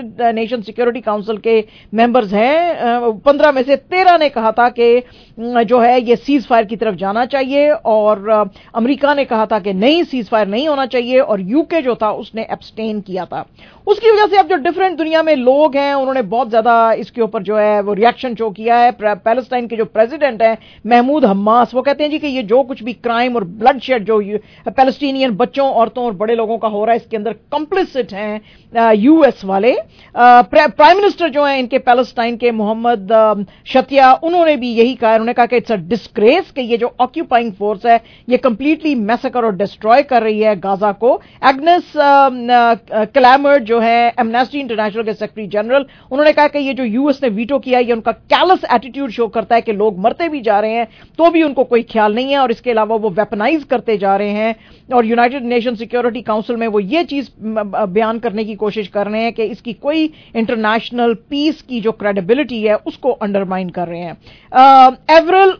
Nation security council के members हैं, 15 में से 13 ने कहा था कि जो है ये सीज फायर की तरफ जाना चाहिए, और अमेरिका ने कहा था कि नहीं, सीज फायर नहीं होना चाहिए, और यूके जो था उसने एब्सटेन किया था। उसकी वजह से अब जो डिफरेंट दुनिया में लोग हैं उन्होंने बहुत ज्यादा इसके ऊपर जो है वो रिएक्शन शो किया है। पैलेस्टाइन के जो प्रेसिडेंट हैं महमूद हम्मास, वो कहते हैं जी कि ये जो कुछ भी क्राइम और ब्लडशेड जो पैलेस्टीनियन बच्चों, औरतों और बड़े लोगों का हो रहा है, इसके अंदर कंप्लिसिट हैं यूएस वाले। प्राइम मिनिस्टर जो हैं इनके पैलेस्टाइन के मोहम्मद शतिया, उन्होंने भी यही कहा। उन्होंने कहा कि इट्स अ डिस्ग्रेस कि ये जो ऑक्यूपाइंग फोर्स है ये कंप्लीटली मैसेकर और डिस्ट्रॉय कर रही है गाजा को। एग्नेस क्लैमर्ड जो है एमनेस्टी इंटरनेशनल के सेक्रेटरी जनरल, उन्होंने कहा कि ये जो यूएस ने वीटो किया ये उनका कैलस एटीट्यूड शो करता है कि लोग मरते भी जा रहे हैं तो भी उनको कोई ख्याल नहीं है, और इसके अलावा वो वेपनाइज करते जा रहे हैं। और यूनाइटेड नेशन सिक्योरिटी काउंसिल में वो ये चीज बयान करने की कोशिश कर रहे हैं कि इसकी कोई इंटरनेशनल पीस की जो क्रेडिबिलिटी है उसको अंडरमाइन कर रहे हैं। एवरल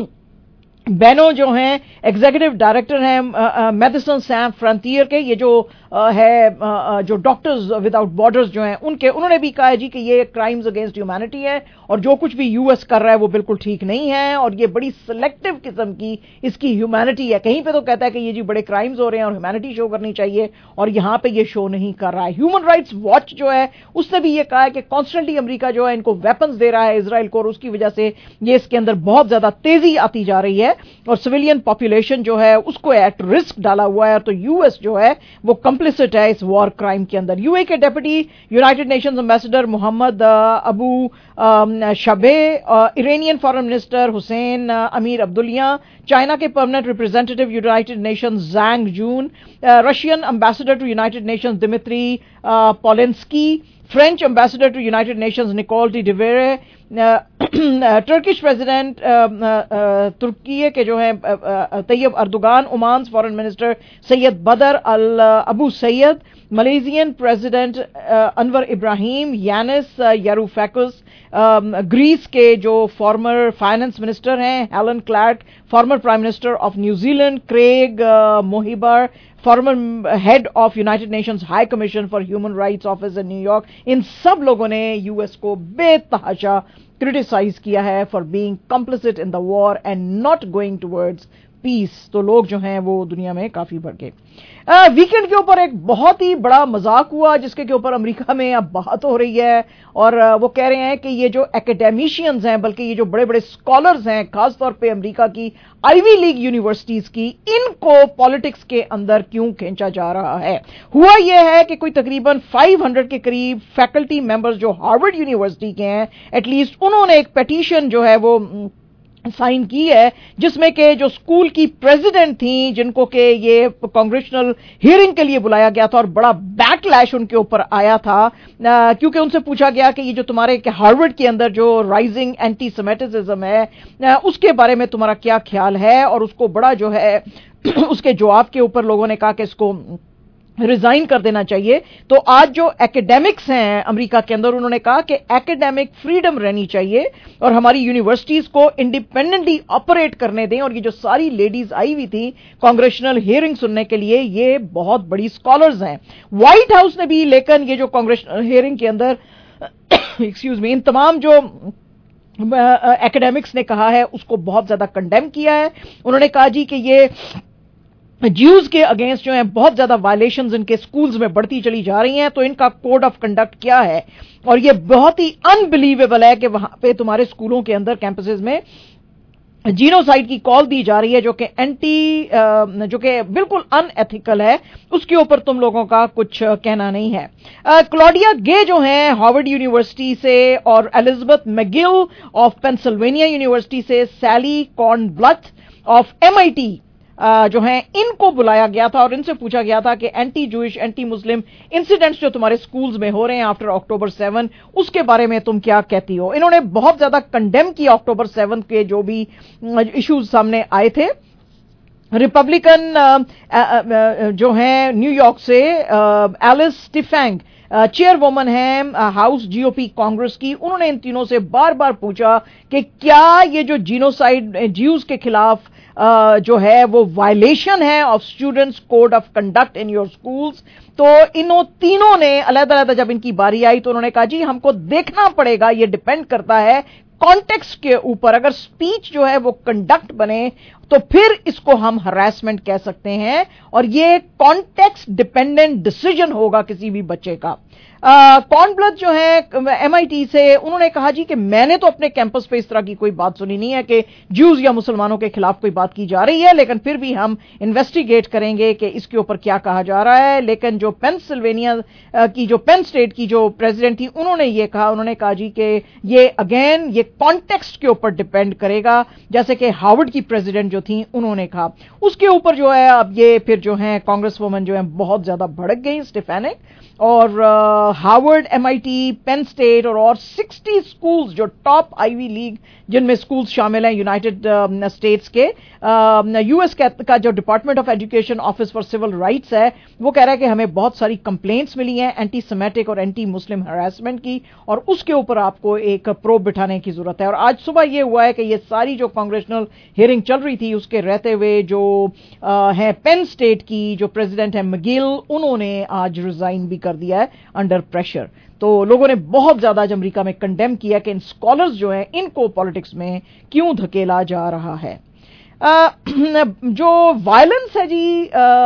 बेनो जो हैं एग्जीक्यूटिव डायरेक्टर हैं मेडिसिन सैंस फ्रंटियर के, ये जो जो डॉक्टर्स विदाउट बॉर्डर्स जो हैं उनके, उन्होंने भी कहा है जी कि ये क्राइम्स अगेंस्ट ह्यूमैनिटी है और जो कुछ भी यूएस कर रहा है वो बिल्कुल ठीक नहीं है, और ये बड़ी सिलेक्टिव किस्म की इसकी ह्यूमैनिटी है। कहीं पे तो कहता है कि ये जी बड़े क्राइम्स हो रहे हैं और ह्यूमैनिटी शो करनी चाहिए, और यहां पे ये शो नहीं कर रहा है। ह्यूमन राइट्स वॉच जो है उसने भी ये कहा है कि कॉन्स्टेंटली अमेरिका जो है इनको वेपन्स दे रहा है इजराइल को, और उसकी वजह से ये इसके अंदर बहुत ज्यादा तेजी आती जा रही है और सिविलियन पॉपुलेशन जो है उसको एट रिस्क डाला हुआ है। तो यूएस जो है वो कंप्लिसिट है इस वॉर क्राइम के अंदर। यूए के deputy United Nations ambassador Mohamed Abu Shahab, Iranian foreign minister Hossein Amir Abdullah, China के permanent representative United Nations Zhang Jun, Russian ambassador to United Nations Dmitry Polyansky, French ambassador to United Nations Nicolas de Riviere, Turkish president तुर्की के जो है Tayyip Erdogan, Oman foreign minister Sayyid Badr Al Abu Saeed, Malaysian president Anwar Ibrahim, Yanis Varoufakis, Greece के जो former finance minister हैं Helen Clark, former prime minister of New Zealand Craig Mokhiber, former head of United Nations High Commission for Human Rights office in New York, इन सब लोगों ने US को बेतहाशा criticise किया है for being complicit in the war and not going towards peace. तो लोग जो हैं वो दुनिया में काफी बढ़ गए। वीकेंड के ऊपर एक बहुत ही बड़ा मजाक हुआ जिसके के ऊपर अमेरिका में अब बात हो रही है, और वो कह रहे हैं कि ये जो एकेडमिशियंस हैं, बल्कि ये जो बड़े बड़े स्कॉलर्स हैं खासतौर पे अमेरिका की आईवी लीग यूनिवर्सिटीज की, इनको पॉलिटिक्स के अंदर क्यों खींचा जा रहा है। हुआ यह है कि कोई तकरीबन 500 के करीब फैकल्टी मेंबर्स जो हार्वर्ड यूनिवर्सिटी के हैं एटलीस्ट, उन्होंने एक पिटीशन जो है वो साइन की है जिसमें के जो स्कूल की प्रेसिडेंट थी जिनको के ये कांग्रेशनल हियरिंग के लिए बुलाया गया था और बड़ा बैकलैश उनके ऊपर आया था, क्योंकि उनसे पूछा गया कि ये जो तुम्हारे हार्वर्ड के अंदर जो राइजिंग एंटी सेमेटिज्म है उसके बारे में तुम्हारा क्या ख्याल है, और उसको बड़ा जो है उसके जवाब के ऊपर लोगों ने कहा कि इसको रिजाइन कर देना चाहिए। तो आज जो एकेडमिक्स हैं अमेरिका के अंदर, उन्होंने कहा कि एकेडमिक फ्रीडम रहनी चाहिए और हमारी यूनिवर्सिटीज को इंडिपेंडेंटली ऑपरेट करने दें। और ये जो सारी लेडीज आई हुई थी कांग्रेशनल हियरिंग सुनने के लिए, ये बहुत बड़ी स्कॉलर्स हैं। व्हाइट हाउस ने भी लेकिन ये जो कांग्रेशनल हियरिंग के अंदर एक्सक्यूज मी इन तमाम जो एकेडमिक्स ने कहा है उसको बहुत ज्यादा कंडेम किया है। उन्होंने कहा जी कि ये ज्यूज के अगेंस्ट जो है बहुत ज्यादा वायलेशंस इनके स्कूल्स में बढ़ती चली जा रही हैं, तो इनका कोड ऑफ कंडक्ट क्या है। और ये बहुत ही अनबिलीवेबल है कि वहां पे तुम्हारे स्कूलों के अंदर कैंपसेस में जीनोसाइड की कॉल दी जा रही है जो कि बिल्कुल अनएथिकल है, उसके ऊपर तुम लोगों का कुछ कहना नहीं है। क्लॉडिया गे जो हैं हार्वर्ड यूनिवर्सिटी से, और Elizabeth Magill of Pennsylvania University से, सैली कॉर्नब्लथ ऑफ एमआईटी जो हैं, इनको बुलाया गया था और इनसे पूछा गया था कि anti Jewish anti Muslim incidents जो तुम्हारे स्कूल्स में हो रहे हैं आफ्टर अक्टूबर 7, उसके बारे में तुम क्या कहती हो। इन्होंने बहुत ज्यादा कंडेम किया अक्टूबर 7 के जो भी इश्यूज सामने आए थे। रिपब्लिकन जो हैं न्यूयॉर्क से एलिस स्टीफैंग चेयरवुमन है हाउस जीओपी कांग्रेस की, उन्होंने इन तीनों से बार बार पूछा कि क्या ये जो जीनोसाइड ज्यूज के खिलाफ जो है वो वायलेशन है of students code of conduct in your schools. तो इन्हों तीनों ने अलग-अलग जब इनकी बारी आई तो उन्होंने कहा जी हमको देखना पड़ेगा, ये डिपेंड करता है कॉन्टेक्स्ट के ऊपर। अगर स्पीच जो है वो कंडक्ट बने तो फिर इसको हम हरासमेंट कह सकते हैं, और ये कॉन्टेक्स्ट डिपेंडेंट डिसीजन होगा किसी भी बच्चे का। कॉर्नब्लथ जो है एमआईटी से, उन्होंने कहा जी कि मैंने तो अपने कैंपस पे इस तरह की कोई बात सुनी नहीं है कि ज्यूज या मुसलमानों के खिलाफ कोई बात की जा रही है, लेकिन फिर भी हम इन्वेस्टिगेट करेंगे कि इसके ऊपर क्या कहा जा रहा है। लेकिन जो पेंसिल्वेनिया की, जो पेन स्टेट की जो प्रेसिडेंट थी, उन्होंने ये कहा, उन्होंने कहा जी कि ये अगेन ये कॉन्टेक्स्ट के ऊपर डिपेंड करेगा, जैसे कि हार्वर्ड की प्रेसिडेंट जो थी उन्होंने कहा। उसके ऊपर जो है अब ये फिर जो है कांग्रेस वुमन जो है बहुत ज्यादा भड़क गई, स्टेफेनिक, और हार्वर्ड, एमआईटी, पेन स्टेट और 60 स्कूल्स जो टॉप आईवी लीग जिनमें स्कूल्स शामिल हैं यूनाइटेड स्टेट्स के, यूएस का जो department of education office for civil rights है, वो कह रहा है कि हमें बहुत सारी कंप्लेंट्स मिली हैं एंटी सेमेटिक और एंटी मुस्लिम हरासमेंट की, और उसके ऊपर आपको एक प्रोब बिठाने की जरूरत है। और आज सुबह ये हुआ है कि ये सारी जो कांग्रेशनल हियरिंग चल रही थी उसके रहते हुए जो है पेन स्टेट की जो प्रेसिडेंट है मगिल, उन्होंने आज रिजाइन भी कर दिया है अंडर प्रेशर। तो लोगों ने बहुत ज्यादा आज अमेरिका में कंडेम किया कि इन स्कॉलर्स जो हैं इनको पॉलिटिक्स में क्यों धकेला जा रहा है। जो वायलेंस है जी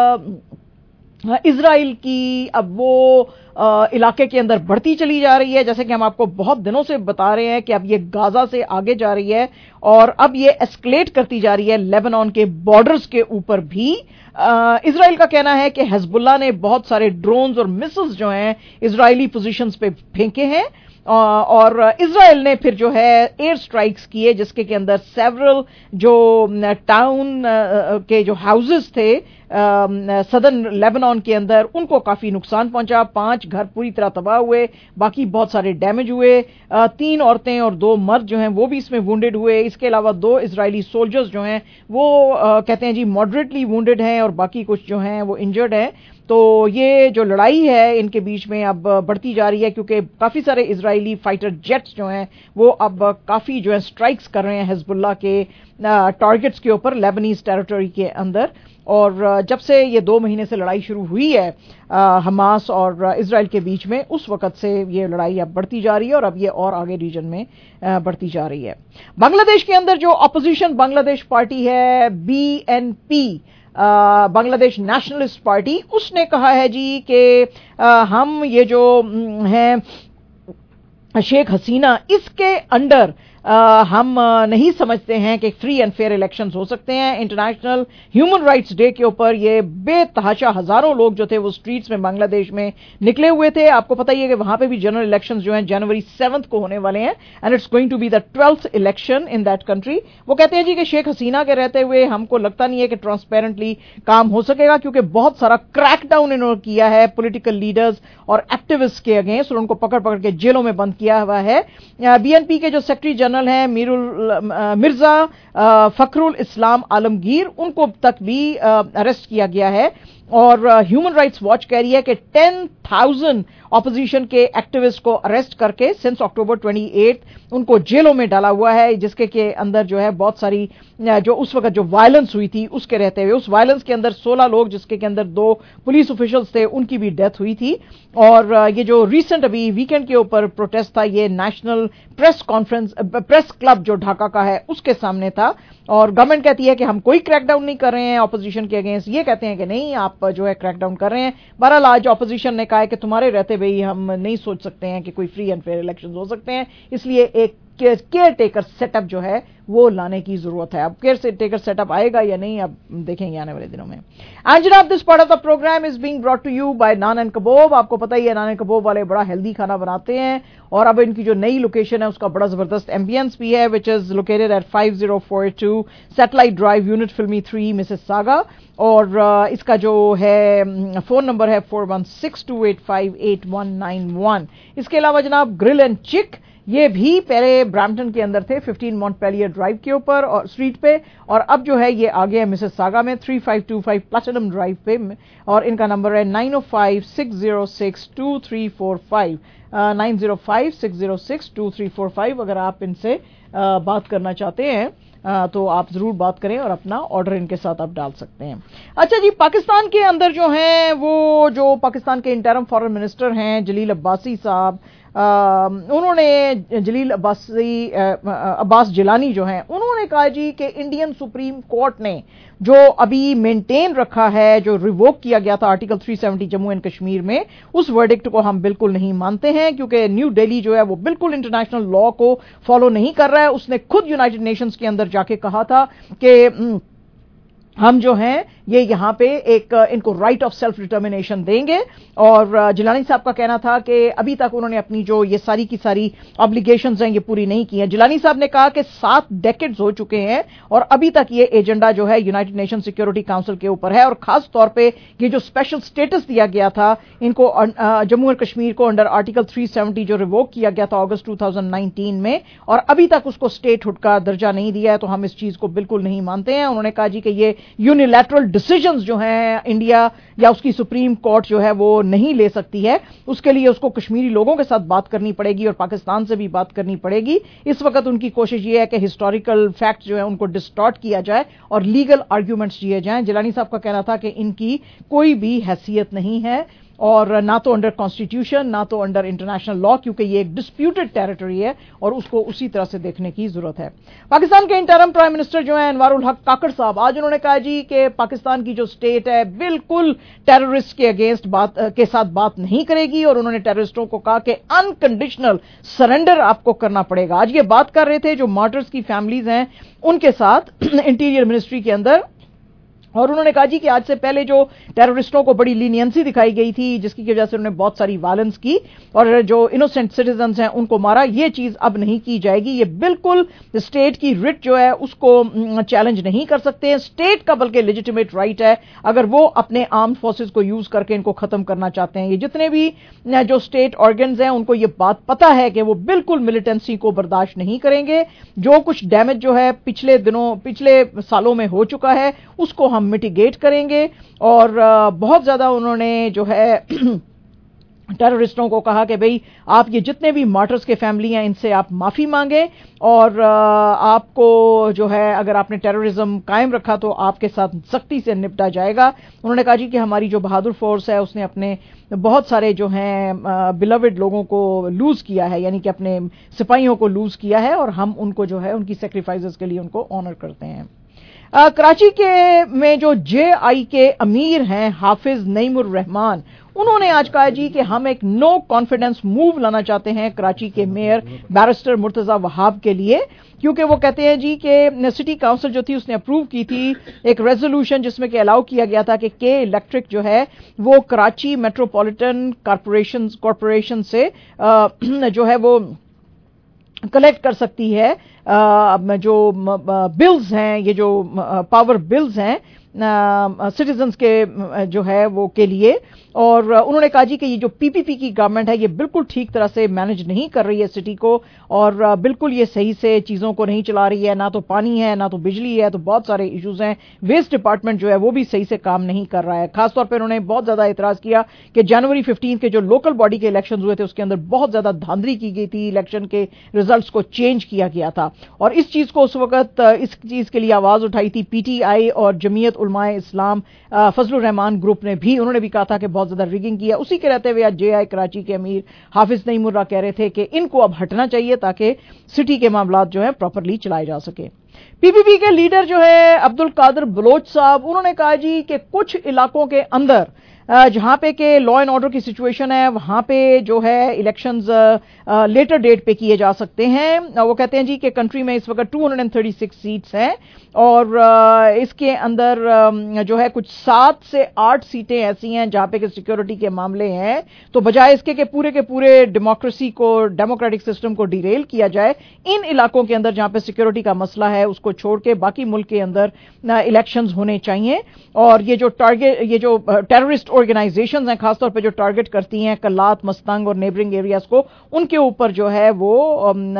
इजराइल की, अब वो इलाके के अंदर बढ़ती चली जा रही है, जैसे कि हम आपको बहुत दिनों से बता रहे हैं कि अब ये गाजा से आगे जा रही है और अब ये एस्केलेट करती जा रही है लेबनान के बॉर्डर्स के ऊपर भी। इजराइल का कहना है कि हिजबुल्लाह ने बहुत सारे ड्रोन्स और मिसाइल्स जो हैं इजरायली पोजीशंस पे फेंके हैं, और इजराइल ने फिर जो है एयर स्ट्राइक्स किए, जिसके के अंदर सेवरल जो टाउन के जो हाउसेस थे सदर्न लेबनान के अंदर, उनको काफी नुकसान पहुंचा। 5 घर पूरी तरह तबाह हुए, बाकी बहुत सारे डैमेज हुए। 3 औरतें और 2 मर्द जो हैं वो भी इसमें वुंडेड हुए। इसके अलावा 2 इजरायली सोल्जर्स जो हैं वो कहते हैं जी मॉडरेटली वुंडेड हैं, और बाकी कुछ जो हैं वो इंजर्ड हैं। तो ये जो लड़ाई है इनके बीच में अब बढ़ती जा रही है, क्योंकि काफी सारे इजरायली फाइटर जेट्स जो हैं वो अब काफी जो है स्ट्राइक्स कर रहे हैं हिजबुल्लाह के टारगेट्स के ऊपर लेबनीज टेरिटरी के अंदर। और जब से ये 2 महीने से लड़ाई शुरू हुई है हमास और इजराइल के बीच में, उस वक्त से ये लड़ाई अब बढ़ती जा रही है और अब ये और आगे रीजन में बढ़ती जा रही है। बांग्लादेश के अंदर जो अपोजिशन बांग्लादेश पार्टी है बीएनपी, बांग्लादेश नेशनलिस्ट पार्टी, उसने कहा है जी कि हम ये जो है शेख हसीना, इसके अंडर हम नहीं समझते हैं कि फ्री एंड फेयर इलेक्शंस हो सकते हैं। इंटरनेशनल ह्यूमन राइट्स डे के ऊपर ये बेतहाशा हजारों लोग जो थे वो स्ट्रीट्स में बांग्लादेश में निकले हुए थे। आपको पता ही है कि वहां पे भी जनरल इलेक्शंस जो हैं जनवरी 7 को होने वाले हैं, and it's going to be the 12th election in that country. वो कहते हैं जी कि शेख हसीना के रहते हुए हमको लगता नहीं है कि ट्रांसपेरेंटली काम हो सकेगा, क्योंकि बहुत सारा क्रैकडाउन इन्होंने किया है पॉलिटिकल लीडर्स और एक्टिविस्ट के अगेंस्ट, और उनको पकड़ पकड़ के जेलों में बंद किया हुआ है। बीएनपी के जो सेक्रेटरी जनरल हैं मिर्जा फखरुल इस्लाम आलमगीर, उनको तक भी अरेस्ट किया गया है। और ह्यूमन राइट्स वॉच कह रही है कि 10,000 ऑपोजिशन के एक्टिविस्ट को अरेस्ट करके सिंस अक्टूबर 28 उनको जेलों में डाला हुआ है, जिसके के अंदर जो है बहुत सारी जो उस वक्त जो वायलेंस हुई थी उसके रहते हुए, उस वायलेंस के अंदर 16 लोग, जिसके के अंदर 2 पुलिस ऑफिशियल्स थे, उनकी भी डेथ हुई थी। और ये जो रिसेंट अभी वीकेंड के ऊपर प्रोटेस्ट था, ये नेशनल प्रेस क्लब जो ढाका का है उसके सामने था। और गवर्नमेंट कहती है कि हम कोई क्रैकडाउन नहीं कर रहे हैं ऑपोजिशन के अगेंस्ट, ये कहते हैं कि नहीं आप जो है क्रैकडाउन कर रहे हैं। बहरहाल आज ऑपोजिशन ने कहा है कि तुम्हारे रहते हुए हम नहीं सोच सकते हैं कि कोई फ्री एंड फेयर इलेक्शन हो सकते हैं, इसलिए एक केयर टेकर सेटअप जो है वो लाने की जरूरत है। अब केयर टेकर सेटअप आएगा या नहीं, अब देखेंगे आने वाले दिनों में। एंड जनाब, this part of the program is being brought to you by naan and kebab. आपको पता ही है नान एंड कबाब वाले बड़ा हेल्दी खाना बनाते हैं, और अब इनकी जो नई लोकेशन है उसका बड़ा जबरदस्त एम्बियंस भी है, which is located at 5042 satellite drive, unit फिल्मी 3, मिसिसागा। और इसका जो है फोन नंबर है 4162858191। इसके अलावा जनाब ग्रिल एंड चिक, ये भी पहले ब्रैम्पटन के अंदर थे 15 मॉन्टपेलियर ड्राइव के ऊपर और स्ट्रीट पे, और अब जो है ये आगे है मिसिसागा में 3525 प्लैटिनम ड्राइव पे, और इनका नंबर है 9056062345 9056062345। अगर आप इनसे बात करना चाहते हैं तो आप जरूर बात करें और अपना ऑर्डर इनके साथ आप डाल सकते हैं। अच्छा जी, पाकिस्तान के अंदर जो हैं वो जो पाकिस्तान के इंटरिम फॉरेन मिनिस्टर हैं जलील अब्बासी साहब, उन्होंने जलील अब्बास जिलानी जो हैं, उन्होंने कहा जी कि इंडियन सुप्रीम कोर्ट ने जो अभी मेंटेन रखा है, जो रिवोक किया गया था आर्टिकल 370 जम्मू एंड कश्मीर में, उस वर्डिक्ट को हम बिल्कुल नहीं मानते हैं, क्योंकि न्यू दिल्ली जो है वो बिल्कुल इंटरनेशनल लॉ को फॉलो नहीं कर रहा है। उसने खुद यूनाइटेड नेशंस के अंदर जाके कहा था कि हम जो हैं ये यहां पे एक इनको राइट ऑफ सेल्फ डिटर्मिनेशन देंगे। और जिलानी साहब का कहना था कि अभी तक उन्होंने अपनी जो ये सारी की सारी ऑब्लिगेशंस हैं ये पूरी नहीं की हैं। जिलानी साहब ने कहा कि 7 डेकेड्स हो चुके हैं और अभी तक ये एजेंडा जो है यूनाइटेड नेशन सिक्योरिटी काउंसिल के ऊपर है, और खास तौर पे ये जो स्पेशल स्टेटस दिया गया था इनको जम्मू और कश्मीर को अंडर आर्टिकल 370 जो रिवोक किया गया था अगस्त 2019 में, और अभी तक उसको स्टेटहुड का दर्जा नहीं दिया है, तो हम इस चीज को बिल्कुल नहीं मानते हैं। उन्होंने कहा जी कि ये यूनिलैटरल डिसीजंस जो हैं इंडिया या उसकी सुप्रीम कोर्ट जो है वो नहीं ले सकती है, उसके लिए उसको कश्मीरी लोगों के साथ बात करनी पड़ेगी और पाकिस्तान से भी बात करनी पड़ेगी। इस वक्त उनकी कोशिश ये है कि हिस्टोरिकल फैक्ट जो है उनको डिस्टॉर्ट किया जाए और लीगल आर्ग्यूमेंट्स दिए जाएं। जिलानी साहब का कहना था कि इनकी कोई भी हैसियत नहीं है, और ना तो अंडर कॉन्स्टिट्यूशन ना तो अंडर इंटरनेशनल लॉ, क्योंकि ये एक डिस्प्यूटेड टेरिटरी है और उसको उसी तरह से देखने की जरूरत है। पाकिस्तान के इंटरिम प्राइम मिनिस्टर जो है अनवारुल हक काकड़ साहब, आज उन्होंने कहा जी कि पाकिस्तान की जो स्टेट है बिल्कुल टेररिस्ट के अगेंस्ट के साथ बात नहीं करेगी, और उन्होंने टेररिस्टों को कहा कि अनकंडीशनल सरेंडर आपको करना पड़ेगा। आज ये बात कर रहे थे जो मार्टर्स की फैमिलीज हैं उनके साथ इंटीरियर मिनिस्ट्री के अंदर, और उन्होंने कहा जी कि आज से पहले जो टेररिस्टों को बड़ी लीनियंसी दिखाई गई थी जिसकी वजह से उन्होंने बहुत सारी वायलेंस की और जो इनोसेंट सिटीजन्स हैं उनको मारा, ये चीज अब नहीं की जाएगी। ये बिल्कुल स्टेट की रिट जो है उसको चैलेंज नहीं कर सकते हैं। स्टेट का बल्कि लेजिटिमेट राइट है अगर वो अपने आर्म फोर्सेस को यूज करके इनको खत्म करना चाहते हैं। ये जितने भी जो स्टेट ऑर्गन्स हैं उनको ये बात पता है कि वो बिल्कुल मिलिटेंसी को बर्दाश्त नहीं करेंगे। जो कुछ डैमेज जो है पिछले सालों में हो चुका है उसको हम मिटिगेट करेंगे, और बहुत ज्यादा उन्होंने जो है टेररिस्टों को कहा कि भाई आप ये जितने भी मार्टर्स के फैमिली हैं इनसे आप माफी मांगे, और आपको जो है अगर आपने टेररिज्म कायम रखा तो आपके साथ सख्ती से निपटा जाएगा। उन्होंने कहा जी कि हमारी जो बहादुर फोर्स है उसने अपने बहुत सारे जो हैं बिलवेड लोगों को लूज किया है, यानी कि अपने सिपाहियों को लूज किया है, और हम उनको जो है उनकी सेक्रीफाइसेस के लिए उनको ऑनर करते हैं। कराची के में जो JI के अमीर हैं हाफिज नईमुर रहमान, उन्होंने आज कहा जी कि हम एक नो कॉन्फिडेंस मूव लाना चाहते हैं कराची के मेयर बैरिस्टर मुर्तजा वहाब के लिए, क्योंकि वो कहते हैं जी कि सिटी काउंसिल जो थी उसने अप्रूव की थी एक रेजोल्यूशन जिसमें कि अलाउ किया गया था कि के इलेक्ट्रिक जो है वो कराची मेट्रोपॉलिटन कॉरपोरेशन से जो है वो कलेक्ट कर सकती है जो बिल्स हैं, ये जो पावर बिल्स हैं सिटीजन्स के जो है वो के लिए। और उन्होंने कहा जी कि ये जो पीपीपी की गवर्नमेंट है ये बिल्कुल ठीक तरह से मैनेज नहीं कर रही है सिटी को, और बिल्कुल ये सही से चीजों को नहीं चला रही है, ना तो पानी है ना तो बिजली है, तो बहुत सारे इश्यूज हैं। वेस्ट डिपार्टमेंट जो है वो भी सही से काम नहीं कर रहा है। खासतौर पर उन्होंने बहुत ज्यादा इतराज किया कि जनवरी 15 के जो लोकल बॉडी के इलेक्शन हुए थे उसके अंदर बहुत ज्यादा धांधली की गई थी, इलेक्शन के रिजल्ट को चेंज किया गया था, और इस चीज को उस वक्त इस चीज के लिए आवाज उठाई थी PTI और जमीयत उलमाए इस्लाम फजलुर रहमान ग्रुप ने भी। उन्होंने भी कहा था कि बहुत ज्यादा रिगिंग किया। उसी के रहते हुए आज JI कराची के अमीर हाफिज नईमुर्रा कह रहे थे कि इनको अब हटना चाहिए ताकि सिटी के मामलात जो है प्रॉपरली चलाए जा सके। PPP के लीडर जो है अब्दुल कादिर बलोच साहब, उन्होंने कहा जी कि कुछ इलाकों के अंदर जहां पे के लॉ एंड ऑर्डर की सिचुएशन है वहां पे जो है इलेक्शंस लेटर डेट पे किए जा सकते हैं। वो कहते हैं जी कि कंट्री में इस वक्त 236 सीट्स हैं, और इसके अंदर जो है कुछ 7 से 8 सीटें ऐसी हैं जहां पे के सिक्योरिटी के मामले हैं। तो बजाय इसके कि पूरे डेमोक्रेसी को, डेमोक्रेटिक सिस्टम को डिरेल किया जाए, इन इलाकों के अंदर जहां पे सिक्योरिटी का मसला है उसको छोड़ के बाकी मुल्क के अंदर इलेक्शंस होने चाहिए। और ये जो टेररिस्ट ऑर्गेनाइजेशंस हैं खासतौर पे जो टारगेट करती हैं कल्लात, मस्तंग और नेबरिंग एरियाज को, उनके ऊपर जो है वो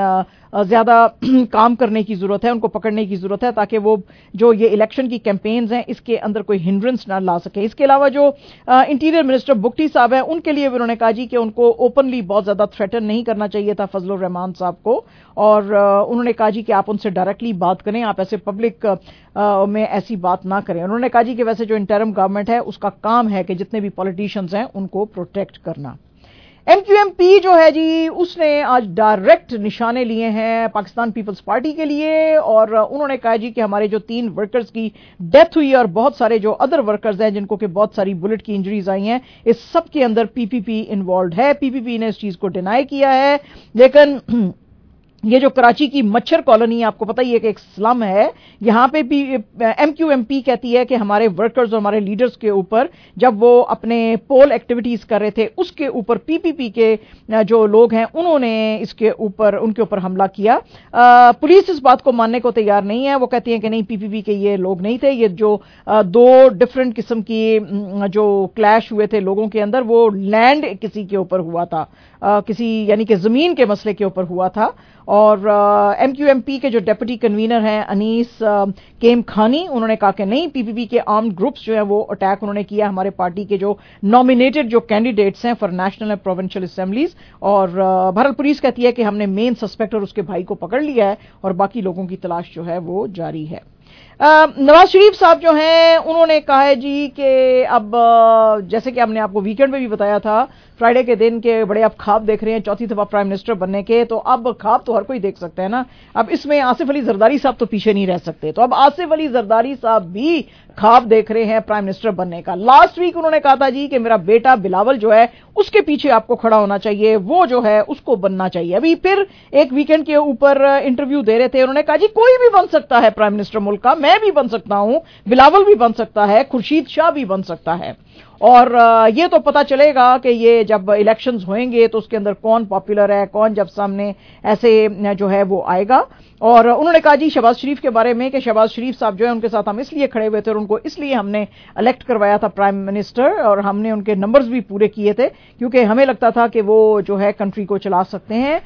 ज्यादा काम करने की जरूरत है, उनको पकड़ने की जरूरत है, ताकि वो जो ये इलेक्शन की कैंपेन्स हैं इसके अंदर कोई हिंड्रेंस ना ला सके। इसके अलावा जो इंटीरियर मिनिस्टर बुगटी साहब हैं, उनके लिए भी उन्होंने कहा जी कि उनको ओपनली बहुत ज्यादा थ्रेटन नहीं करना चाहिए था फजलुर रहमान साहब को, और उन्होंने कहा जी कि आप उनसे डायरेक्टली बात करें, आप ऐसे पब्लिक में ऐसी बात ना करें। उन्होंने कहा जी कि वैसे जो इंटरिम गवर्नमेंट है उसका काम है कि जितने भी पॉलिटिशियंस हैं उनको प्रोटेक्ट करना। एमक्यूएमपी जो है जी उसने आज डायरेक्ट निशाने लिए हैं पाकिस्तान पीपल्स पार्टी के लिए, और उन्होंने कहा जी कि हमारे जो 3 वर्कर्स की डेथ हुई और बहुत सारे जो अदर वर्कर्स हैं जिनको कि बहुत सारी बुलेट की इंजरीज आई हैं, इस सब के अंदर पीपीपी इन्वॉल्व है। पीपीपी ने इस चीज को डिनाई किया है, लेकिन ये जो कराची की मच्छर कॉलोनी आपको पता ही है कि एक स्लम है, यहां पे भी एमक्यूएमपी कहती है कि हमारे वर्कर्स और हमारे लीडर्स के ऊपर जब वो अपने पोल एक्टिविटीज कर रहे थे उसके ऊपर पीपीपी के जो लोग हैं उन्होंने इसके ऊपर उनके ऊपर हमला किया। पुलिस इस बात को मानने को तैयार नहीं है, वो कहती है कि नहीं पीपीपी के ये लोग नहीं थे, ये जो 2 डिफरेंट किस्म की जो क्लैश हुए थे लोगों के अंदर वो लैंड किसी के ऊपर हुआ था, किसी यानी कि जमीन के मसले के ऊपर हुआ था। और एमक्यूएमपी के जो डेप्यूटी कन्वीनर हैं अनीस केम खानी, उन्होंने कहा कि नहीं पीपीपी के आर्म्ड ग्रुप्स जो है वो अटैक उन्होंने किया हमारे पार्टी के जो नॉमिनेटेड जो कैंडिडेट्स हैं for national and provincial assemblies. और भारत पुलिस कहती है कि हमने मेन सस्पेक्ट और उसके भाई को पकड़ लिया है और बाकी लोगों की तलाश जो है वो जारी है। नवाज शरीफ साहब जो हैं उन्होंने कहा है जी कि अब जैसे कि हमने आपको वीकेंड में भी बताया था फ्राइडे के दिन के बड़े आप ख्वाब देख रहे हैं 4थी दफा प्राइम मिनिस्टर बनने के, तो अब ख्वाब तो हर कोई देख सकता है ना, अब इसमें आसिफ अली जरदारी साहब तो पीछे नहीं रह सकते, तो अब आसिफ अली जरदारी साहब भी ख्वाब देख रहे हैं प्राइम मिनिस्टर बनने का। लास्ट वीक उन्होंने कहा था जी कि मेरा बेटा बिलावल जो है उसके पीछे आपको खड़ा होना चाहिए, वो जो है उसको बनना चाहिए। अभी फिर एक वीकेंड के ऊपर इंटरव्यू दे रहे थे, उन्होंने कहा जी कोई भी बन सकता है प्राइम मिनिस्टर मुल्क का, मैं भी बन सकता हूं, बिलावल भी बन सकता है, खुर्शीद शाह भी बन सकता है, और ये तो पता चलेगा कि ये जब इलेक्शंस होंगे तो उसके अंदर कौन पॉपुलर है, कौन जब सामने ऐसे जो है वो आएगा। और उन्होंने कहा जी शहबाज शरीफ के बारे में कि शहबाज शरीफ साहब जो है उनके साथ हम इसलिए खड़े हुए थे और उनको इसलिए हमने इलेक्ट करवाया था प्राइम मिनिस्टर, और हमने उनके नंबर्स भी पूरे किए थे क्योंकि हमें लगता था कि वो जो है कंट्री को चला सकते हैं।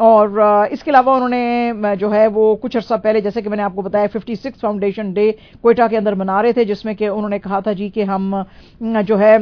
और इसके अलावा उन्होंने जो है वो कुछ अर्सा पहले जैसे कि मैंने आपको बताया 56 फाउंडेशन डे क्वेटा के अंदर मना रहे थे, जिसमें कि उन्होंने कहा था जी कि हम जो है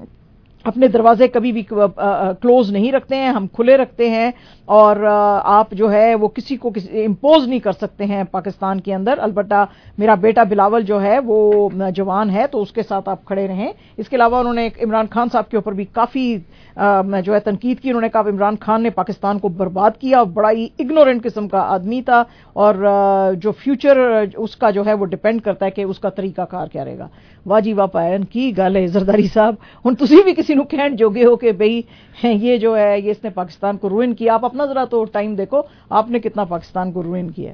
अपने दरवाजे कभी भी क्लोज नहीं रखते हैं, हम खुले रखते हैं, और आप जो है वो किसी को इम्पोज नहीं कर सकते हैं पाकिस्तान के अंदर। अलबत्ता मेरा बेटा बिलावल जो है वो जवान है तो उसके साथ आप खड़े रहें। इसके अलावा उन्होंने इमरान खान साहब के ऊपर भी काफी जो है तनकीद की। उन्होंने कहा इमरान खान ने पाकिस्तान को बर्बाद किया और बड़ा ही इग्नोरेंट किस्म का आदमी था, और जो फ्यूचर उसका जो है वो डिपेंड करता है कि उसका तरीकाकार क्या रहेगा। वाजी वाह पायन की गल है जरदारी साहब, हुण तुसीं भी किसी नूं कहण जोगे हो कि भाई ये जो है ये इसने पाकिस्तान को रुइन किया। आप अपना जरा तो टाइम देखो आपने कितना पाकिस्तान को रुइन किया।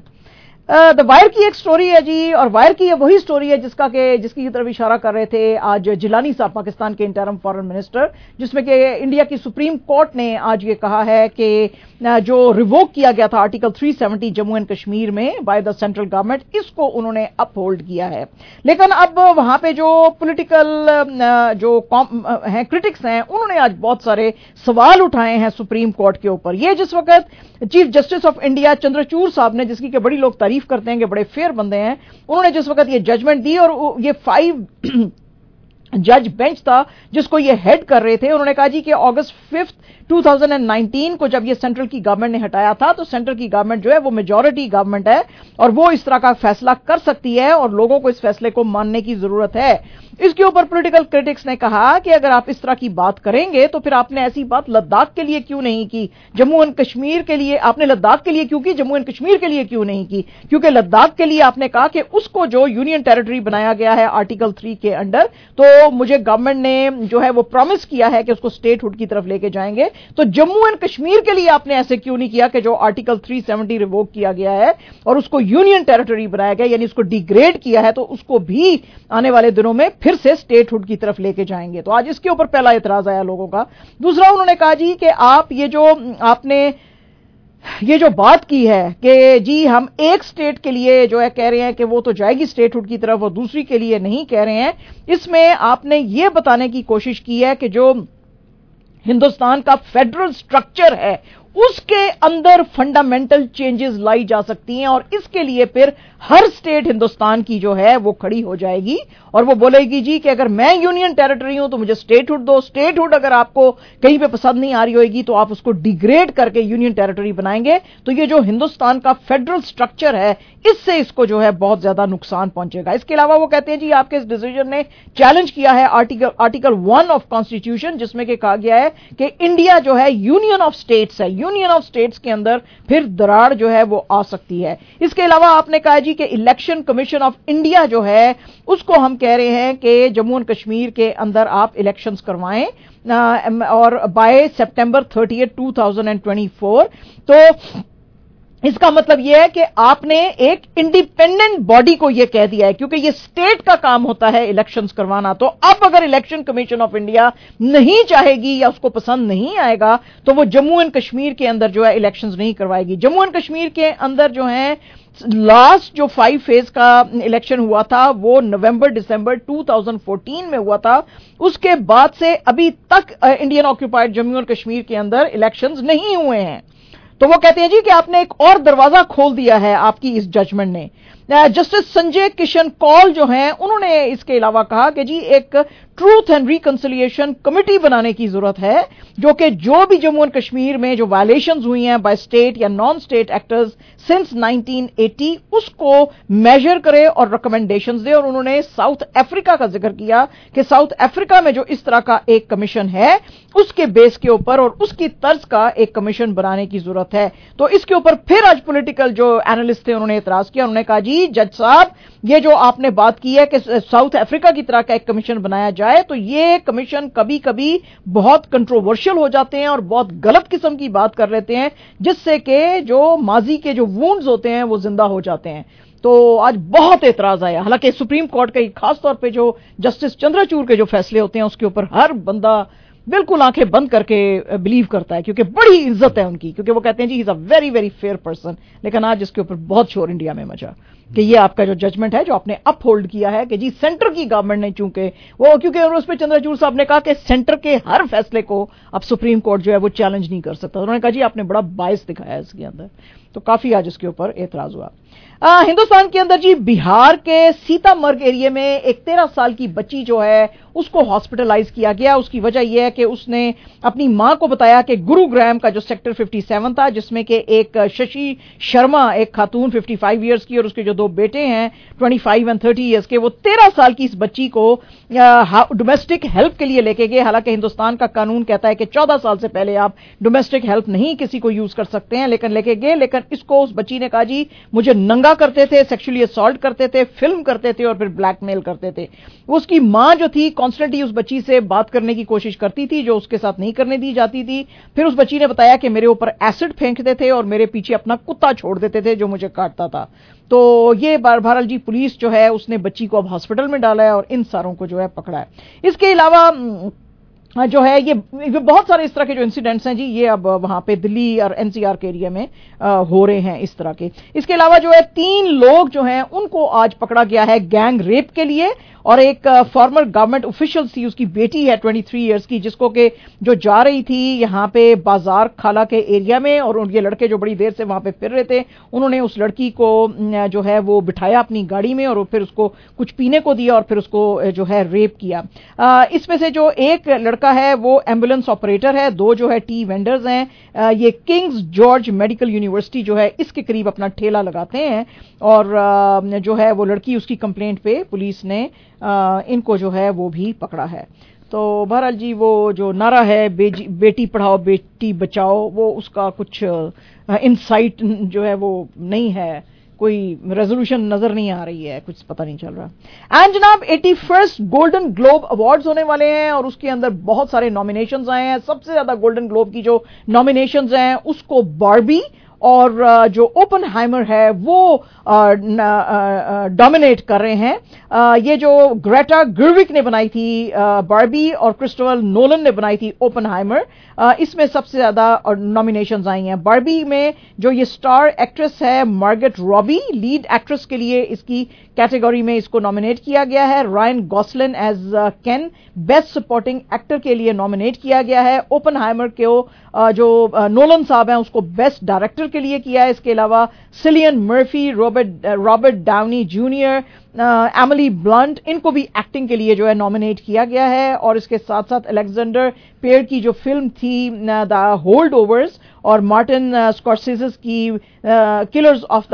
द वायर की एक स्टोरी है जी, और वायर की वही स्टोरी है जिसकी तरफ इशारा कर रहे थे आज जिलानी साहब पाकिस्तान के इंटरिम फॉरेन मिनिस्टर, जिसमें कि इंडिया की सुप्रीम कोर्ट ने आज ये कहा है कि जो रिवोक किया गया था आर्टिकल 370 जम्मू एंड कश्मीर में बाय द सेंट्रल गवर्नमेंट, इसको उन्होंने अपहोल्ड किया है। लेकिन अब वहां पे जो पॉलिटिकल जो हैं क्रिटिक्स हैं उन्होंने आज बहुत सारे सवाल उठाए हैं सुप्रीम कोर्ट के ऊपर। ये जिस वक्त chief justice of India Chandrachud साहब ने, जिसकी के बड़ी लोग तारीफ करते हैं कि बड़े फेयर बंदे हैं, उन्होंने जिस वक्त ये जजमेंट दी और ये 5 जज बेंच था जिसको ये हेड कर रहे थे, उन्होंने कहा जी कि अगस्त 5, 2019 को जब ये सेंट्रल की गवर्नमेंट ने हटाया था तो सेंट्रल की गवर्नमेंट जो है वो मेजॉरिटी गवर्नमेंट है और वो इस तरह का फैसला कर सकती है और लोगों को इस फैसले को मानने की जरूरत है। इसके ऊपर पॉलिटिकल क्रिटिक्स ने कहा कि अगर आप इस तरह की बात करेंगे तो फिर आपने ऐसी बात लद्दाख के लिए क्यों नहीं की, जम्मू एंड कश्मीर के लिए आपने लद्दाख के लिए क्यों की, जम्मू एंड कश्मीर के लिए क्यों नहीं की? क्योंकि लद्दाख के लिए आपने कहा कि उसको जो यूनियन टेरिटरी बनाया गया है आर्टिकल 3 के अंडर, तो मुझे गवर्नमेंट ने जो है वो प्रॉमिस किया है कि उसको स्टेटहुड की तरफ लेके जाएंगे, तो जम्मू एंड कश्मीर के लिए आपने ऐसे क्यों नहीं किया कि जो आर्टिकल 370 रिवोक किया गया है और उसको यूनियन टेरिटरी बनाया गया यानी उसको डिग्रेड किया है, तो उसको भी आने वाले दिनों में फिर से स्टेटहुड की तरफ लेके जाएंगे। तो आज इसके ऊपर पहला इतराज आया लोगों का। दूसरा उन्होंने कहा जी कि आप ये जो बात की है कि जी हम एक स्टेट के लिए जो है कह रहे हैं कि वो तो जाएगी स्टेटहुड की तरफ और दूसरी के लिए नहीं कह रहे हैं, इसमें आपने ये बताने की कोशिश की है कि जो हिंदुस्तान का फेडरल स्ट्रक्चर है उसके अंदर फंडामेंटल चेंजेस लाई जा सकती हैं और इसके लिए फिर हर स्टेट हिंदुस्तान की जो है वो खड़ी हो जाएगी और वो बोलेगी जी कि अगर मैं यूनियन टेरिटरी हूं तो मुझे स्टेटहुड दो। स्टेटहुड अगर आपको कहीं पे पसंद नहीं आ रही होगी तो आप उसको डिग्रेड करके यूनियन टेरिटरी बनाएंगे। तो ये जो हिंदुस्तान का फेडरल स्ट्रक्चर है इससे इसको जो है बहुत ज्यादा नुकसान पहुंचेगा। इसके अलावा वो कहते हैं जी आपके इस डिसीजन ने चैलेंज किया है आर्टिकल 1 ऑफ कॉन्स्टिट्यूशन, जिसमें कि कहा गया है कि इंडिया जो है यूनियन ऑफ स्टेट्स है, यूनियन ऑफ स्टेट्स के अंदर फिर दरार जो है वो आ सकती है। इसके अलावा आपने कहा जी कि इलेक्शन कमीशन ऑफ इंडिया जो है उसको हम कह रहे हैं कि जम्मू एंड कश्मीर के अंदर आप इलेक्शंस करवाएं और बाय सितंबर 30, 2024। तो इसका मतलब यह है कि आपने एक इंडिपेंडेंट बॉडी को यह कह दिया है, क्योंकि यह स्टेट का काम होता है इलेक्शंस करवाना। तो अब अगर इलेक्शन कमीशन ऑफ इंडिया नहीं चाहेगी या उसको पसंद नहीं आएगा तो वो जम्मू एंड कश्मीर के अंदर जो है इलेक्शंस नहीं करवाएगी। जम्मू एंड कश्मीर के अंदर जो है लास्ट जो 5 फेज का इलेक्शन हुआ था वो नवंबर दिसंबर 2014 में हुआ था। उसके बाद से अभी तक Indian occupied Jammu and Kashmir के अंदर इलेक्शंस नहीं हुए हैं। तो वो कहते हैं जी कि आपने एक और दरवाजा खोल दिया है आपकी इस जजमेंट ने। जस्टिस संजय किशन कौल जो हैं उन्होंने इसके अलावा कहा कि जी एक ट्रूथ एंड रिकंसिलिएशन कमिटी बनाने की जरूरत है जो कि जो भी जम्मू एंड कश्मीर में जो वायलेशंस हुई हैं बाय स्टेट या नॉन स्टेट एक्टर्स सिंस 1980 उसको मेजर करे और रिकमेंडेशंस दे। और उन्होंने साउथ अफ्रीका का जिक्र किया कि साउथ अफ्रीका में जो इस तरह का एक कमीशन है उसके बेस के ऊपर और उसकी तर्ज का एक कमीशन बनाने की जरूरत है। तो इसके ऊपर फिर आज पॉलिटिकल जो एनालिस्ट थे उन्होंने एतराज किया। उन्होंने कहा जी जज साहब ये जो आपने बात की है कि साउथ अफ्रीका की तरह का एक कमीशन बनाया जाए तो ये कमीशन कभी कभी बहुत कंट्रोवर्शियल हो जाते हैं और बहुत गलत किस्म की बात कर लेते हैं जिससे कि जो माजी के जो वुंड्स होते हैं वो जिंदा हो जाते हैं। तो आज बहुत एतराज आया। हालांकि सुप्रीम कोर्ट के खास तौर पे जो जस्टिस चंद्रचूड़ के जो फैसले होते हैं उसके ऊपर हर बंदा बिल्कुल आंखें बंद करके बिलीव करता है क्योंकि बड़ी इज्जत है उनकी, क्योंकि वो कहते हैं जी he is a very very fair person. लेकिन आज इसके ऊपर बहुत शोर इंडिया में मचा कि ये आपका जो जजमेंट है जो आपने अप होल्ड किया है कि जी सेंटर की गवर्नमेंट ने चूंकि वो क्योंकि उस पर चंद्रचूड़ साहब ने कहा कि सेंटर के हर फैसले को अब सुप्रीम कोर्ट जो है वो चैलेंज नहीं कर सकता। उन्होंने कहा जी आपने बड़ा बायस दिखाया इसके अंदर। तो काफी आज इसके ऊपर एतराज हुआ। हिंदुस्तान के अंदर जी बिहार के सीतामर्ग एरिया में एक 13 साल की बच्ची जो है उसको हॉस्पिटलाइज किया गया। उसकी वजह यह है कि उसने अपनी मां को बताया कि गुरुग्राम का जो सेक्टर 57 था जिसमें कि एक शशि शर्मा एक खातून 55 ईयर्स की और उसके जो 2 बेटे हैं 25 और 30 ईयर्स के, वो 13 साल की इस बच्ची को डोमेस्टिक हेल्प के लिए लेके गए। हालांकि हिंदुस्तान का कानून कहता है कि 14 साल से पहले आप डोमेस्टिक हेल्प नहीं किसी को यूज कर सकते हैं, लेकिन लेके गए। लेकिन इसको उस बच्ची ने कहा जी मुझे नंगा करते थे, सेक्सुअली असॉल्ट करते थे, फिल्म करते थे और फिर ब्लैकमेल करते थे। उसकी मां जो थी कॉन्स्टेंटली उस बच्ची से बात करने की कोशिश करती थी जो उसके साथ नहीं करने दी जाती थी। फिर उस बच्ची ने बताया कि मेरे ऊपर एसिड फेंकते थे और मेरे पीछे अपना कुत्ता छोड़ देते थे जो मुझे काटता था। तो ये बहरहाल जी पुलिस जो है उसने बच्ची को अब हॉस्पिटल में डाला है और इन सारों को जो है पकड़ा है। इसके अलावा जो है ये बहुत सारे इस तरह के जो इंसिडेंट्स हैं जी ये अब वहां पे दिल्ली और एनसीआर के एरिया में हो रहे हैं इस तरह के। इसके अलावा जो है 3 लोग जो हैं उनको आज पकड़ा गया है गैंग रेप के लिए और एक फॉर्मर गवर्नमेंट ऑफिशियल थी उसकी बेटी है 23 इयर्स की जिसको के जो जा रही थी यहां पे बाजार खाला के एरिया में और ये लड़के जो बड़ी देर से वहां पे फिर रहे थे उन्होंने उस लड़की को जो है वो बिठाया अपनी गाड़ी में और फिर उसको कुछ पीने को दिया और फिर उसको जो है रेप किया। इसमें से जो एक लड़का है वो एम्बुलेंस ऑपरेटर है, 2 जो है टी वेंडर्स हैं। ये किंग्स जॉर्ज मेडिकल यूनिवर्सिटी जो है इसके करीब अपना ठेला लगाते हैं और जो है वो लड़की उसकी कंप्लेंट पे पुलिस ने इनको जो है वो भी पकड़ा है। तो बहरहाल जी वो जो नारा है बेटी पढ़ाओ बेटी बचाओ वो उसका कुछ इनसाइट जो है वो नहीं है, कोई रेजोल्यूशन नजर नहीं आ रही है, कुछ पता नहीं चल रहा। एंड जनाब 81st गोल्डन ग्लोब अवार्ड्स होने वाले हैं और उसके अंदर बहुत सारे नॉमिनेशंस आए हैं। सबसे ज्यादा गोल्डन ग्लोब की जो नॉमिनेशंस हैं उसको बार्बी और जो ओपनहाइमर है वो डोमिनेट कर रहे हैं। ये जो ग्रेटा गर्विग ने बनाई थी बार्बी और क्रिस्टोफर नोलन ने बनाई थी ओपनहाइमर, इसमें सबसे ज्यादा नॉमिनेशंस आई हैं। बार्बी में जो ये स्टार एक्ट्रेस है मार्गरेट रॉबी, लीड एक्ट्रेस के लिए इसकी कैटेगरी में इसको नॉमिनेट किया गया है। Ryan Gosling as Ken best supporting actor के लिए नॉमिनेट किया गया है। ओपनहाइमर को जो नोलन साहब हैं उसको बेस्ट डायरेक्टर के लिए किया है। इसके अलावा Cillian Murphy, Robert Downey junior, Emily Blunt, इनको भी एक्टिंग के लिए जो है नॉमिनेट किया गया है। और इसके साथ साथ अलेक्जेंडर पेयर की जो फिल्म थी द होल्ड ओवर्स और मार्टिन स्कॉर्सेज़े की Killers of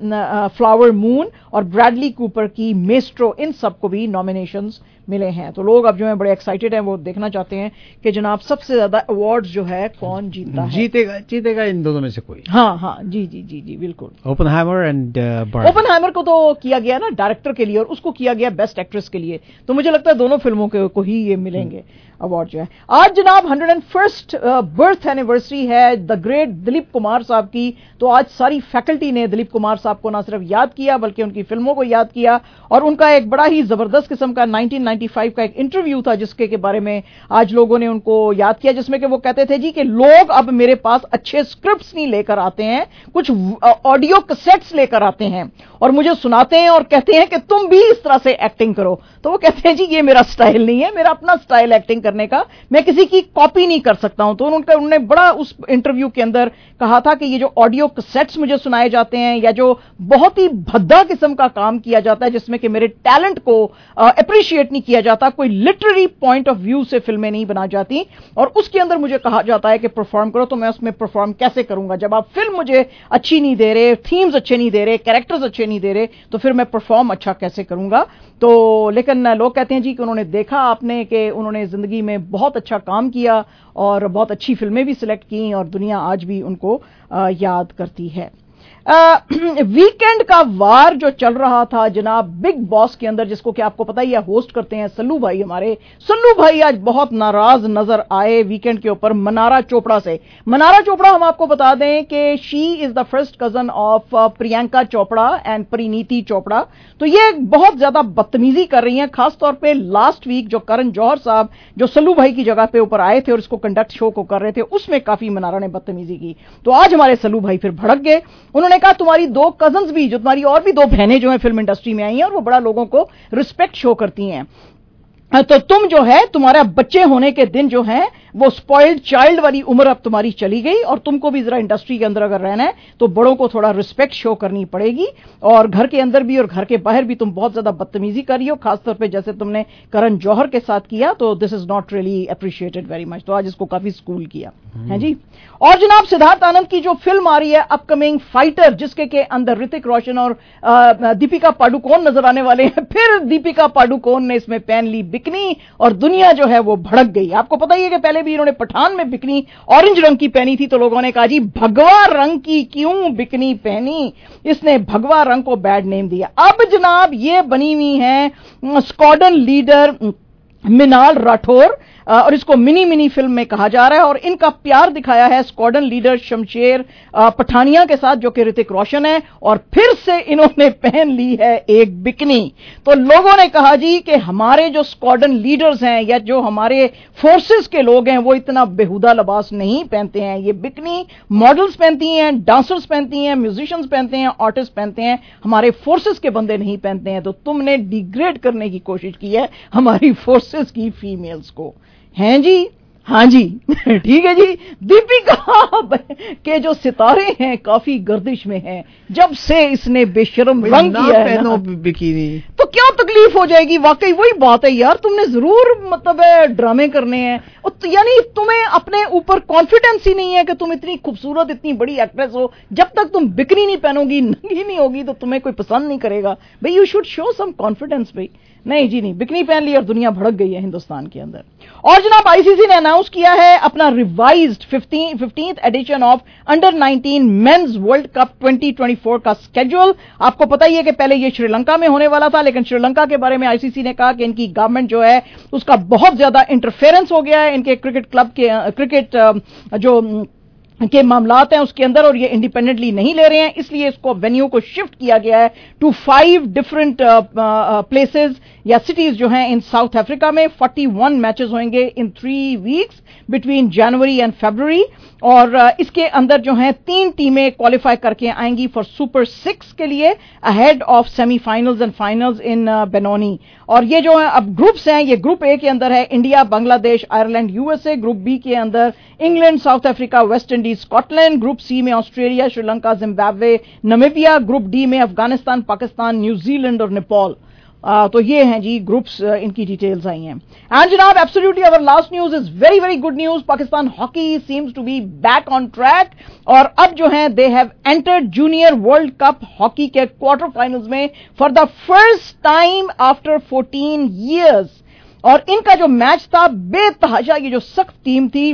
the Flower Moon और ब्रैडली कूपर की मेस्ट्रो, इन सबको भी नॉमिनेशंस मिले हैं। तो लोग अब जो है बड़े एक्साइटेड हैं, वो देखना चाहते हैं कि जनाब सबसे ज्यादा अवार्ड्स जो है कौन जीतता है। जीतेगा इन दोनों में से कोई। हाँ, जी बिल्कुल। ओपनहाइमर एंड ओपनहाइमर को तो किया गया ना डायरेक्टर के लिए और उसको किया गया बेस्ट एक्ट्रेस के लिए, तो मुझे लगता है दोनों फिल्मों को ही ये मिलेंगे अवार्ड जो है। आज जनाब 101st बर्थ एनिवर्सरी है द ग्रेट दिलीप कुमार साहब की। तो आज सारी फैकल्टी ने दिलीप कुमार साहब को ना सिर्फ याद किया बल्कि उनकी फिल्मों को याद किया। और उनका एक बड़ा ही जबरदस्त किस्म का 1995 का एक इंटरव्यू था जिसके के बारे में आज लोगों ने उनको याद किया, जिसमें कि वो कहते थे जी कि लोग अब मेरे पास अच्छे स्क्रिप्ट्स नहीं लेकर आते हैं, कुछ ऑडियो कैसेट्स लेकर आते हैं और मुझे सुनाते हैं और कहते हैं कि तुम भी इस तरह से एक्टिंग करो। तो वो कहते हैं जी ये मेरा स्टाइल नहीं है, मेरा अपना स्टाइल एक्टिंग करने का, मैं किसी की कॉपी नहीं कर सकता हूं। तो उन्होंने बड़ा उस इंटरव्यू के अंदर कहा था कि ये जो ऑडियो कैसेट्स मुझे सुनाए जाते हैं या जो बहुत ही भद्दा किस्म का काम किया जाता है जिसमें कि मेरे टैलेंट को अप्रिशिएट नहीं किया जाता, कोई लिटरेरी पॉइंट ऑफ व्यू से फिल्में नहीं बना जाती और उसके अंदर मुझे कहा जाता है कि परफॉर्म करो, तो मैं उसमें परफॉर्म कैसे करूंगा जब आप फिल्म मुझे अच्छी नहीं दे रहे, थीम्स अच्छे नहीं दे रहे, कैरेक्टर्स अच्छे नहीं दे रहे, तो फिर मैं परफॉर्म अच्छा कैसे करूंगा। तो लेकिन लोग कहते हैं जी कि उन्होंने देखा आपने कि उन्होंने जिंदगी में बहुत अच्छा काम किया और बहुत अच्छी फिल्में भी सिलेक्ट की और दुनिया आज भी उनको याद करती है। वीकेंड का वार जो चल रहा था जनाब बिग बॉस के अंदर, जिसको कि आपको पता ही है होस्ट करते हैं सल्लू भाई, हमारे सल्लू भाई आज बहुत नाराज नजर आए वीकेंड के ऊपर मनारा चोपड़ा से। मनारा चोपड़ा हम आपको बता दें कि she is the first cousin of Priyanka Chopra and Parineeti Chopra. तो ये बहुत ज्यादा बदतमीजी कर रही हैं, खासतौर पर लास्ट वीक जो करण जौहर साहब जो सल्लू भाई की जगह पे ऊपर आए थे और इसको कंडक्ट शो को कर रहे थे, उसमें काफी मनारा ने बदतमीजी की। तो आज हमारे सल्लू भाई फिर भड़क गए। उन्होंने कहा तुम्हारी दो कजन्स भी, जो तुम्हारी और भी दो बहनें जो हैं फिल्म इंडस्ट्री में आई हैं और वो बड़ा लोगों को रिस्पेक्ट शो करती हैं, तो तुम जो है तुम्हारा बच्चे होने के दिन जो है वो स्पॉइल्ड चाइल्ड वाली उम्र अब तुम्हारी चली गई और तुमको भी जरा इंडस्ट्री के अंदर अगर रहना है तो बड़ों को थोड़ा रिस्पेक्ट शो करनी पड़ेगी और घर के अंदर भी और घर के बाहर भी तुम बहुत ज्यादा बदतमीजी कर रही हो, खासतौर पे जैसे तुमने करण जौहर के साथ किया, तो this is not really appreciated very much. तो आज इसको काफी स्कूल किया है जी। और जनाब सिद्धार्थ आनंद की जो फिल्म आ रही है अपकमिंग फाइटर, जिसके के अंदर ऋतिक रोशन और दीपिका पाडुकोण नजर आने वाले हैं, फिर दीपिका पाडुकोण ने इसमें पहन ली बिकनी और दुनिया जो है वो भड़क गई। आपको पता ही है कि पहले भी इन्होंने पठान में बिकनी ऑरेंज रंग की पहनी थी, तो लोगों ने कहा जी भगवा रंग की क्यों बिकनी पहनी, इसने भगवा रंग को बैड नेम दिया। अब जनाब ये बनी हुई है स्क्वाड्रन लीडर मिनाल राठौर और इसको मिनी फिल्म में कहा जा रहा है और इनका प्यार दिखाया है स्क्वाड्रन लीडर शमशेर पठानिया के साथ जो कि ऋतिक रोशन है और फिर से इन्होंने पहन ली है एक बिकनी। तो लोगों ने कहा जी कि हमारे जो स्क्वाड्रन लीडर्स हैं या जो हमारे फोर्सेस के लोग हैं वो इतना बेहुदा लिबास नहीं पहनते हैं, ये बिकनी मॉडल्स पहनती हैं, डांसर्स पहनती हैं, म्यूजिशियंस पहनते हैं, आर्टिस्ट पहनते हैं, हमारे फोर्सेस के बंदे नहीं पहनते हैं। तो तुमने डिग्रेड करने की कोशिश की है हमारी फोर्सेस की फीमेल्स को, हैं जी? हाँ जी ठीक है जी। दीपिका के जो सितारे हैं काफी गर्दिश में हैं जब से इसने बेशर्म रंग किया है ना, बिकिनी तो क्या तकलीफ हो जाएगी। वाकई वही बात है यार, तुमने जरूर मतलब ड्रामे करने हैं, तो यानी तुम्हें अपने ऊपर कॉन्फिडेंस ही नहीं है कि तुम इतनी खूबसूरत इतनी बड़ी एक्ट्रेस हो। जब तक तुम बिकनी नहीं पहनोगी, नंगी नहीं होगी, तो तुम्हें कोई पसंद नहीं करेगा। भाई you should show some confidence भाई। नहीं जी नहीं, बिकनी पहन ली और दुनिया भड़क गई है हिंदुस्तान के अंदर। और जनाब आईसीसी ने अनाउंस किया है अपना revised 15th edition of under 19 men's world cup 2024 का स्केड्यूल। आपको पता ही है कि पहले ये श्रीलंका में होने वाला था, लेकिन श्रीलंका के बारे में आईसीसी ने कहा कि इनकी गवर्नमेंट जो है उसका बहुत ज्यादा इंटरफेरेंस हो गया है इनके क्रिकेट क्लब के क्रिकेट जो के मामलात हैं उसके अंदर, और ये इंडिपेंडेंटली नहीं ले रहे हैं, इसलिए इसको वेन्यू को शिफ्ट किया गया है टू 5 डिफरेंट प्लेसेस या सिटीज जो हैं इन साउथ अफ्रीका में। 41 मैचेस होंगे in 3 weeks between January and February, और इसके अंदर जो हैं 3 टीमें क्वालिफाई करके आएंगी फॉर सुपर 6 के लिए ahead of semifinals and finals in Benoni. और ये जो है अब ग्रुप्स हैं, ये ग्रुप ए के अंदर है India, Bangladesh, Ireland, USA. Group B के अंदर England, South Africa, West Indies, Scotland. Group C में Australia, Sri Lanka, Zimbabwe, Namibia. Group D में अफगानिस्तान, पाकिस्तान, न्यूजीलैंड और नेपाल। तो ये हैं जी ग्रुप्स, इनकी डिटेल्स आई हैं। एंड जनाब, absolutely our last news is very very good news. Pakistan hockey seems to be back on track, और अब जो हैं they have entered junior world cup hockey के क्वार्टर फाइनल्स में for the first time after 14 years. और इनका जो match था बेतहाशा, ये जो सख्त टीम थी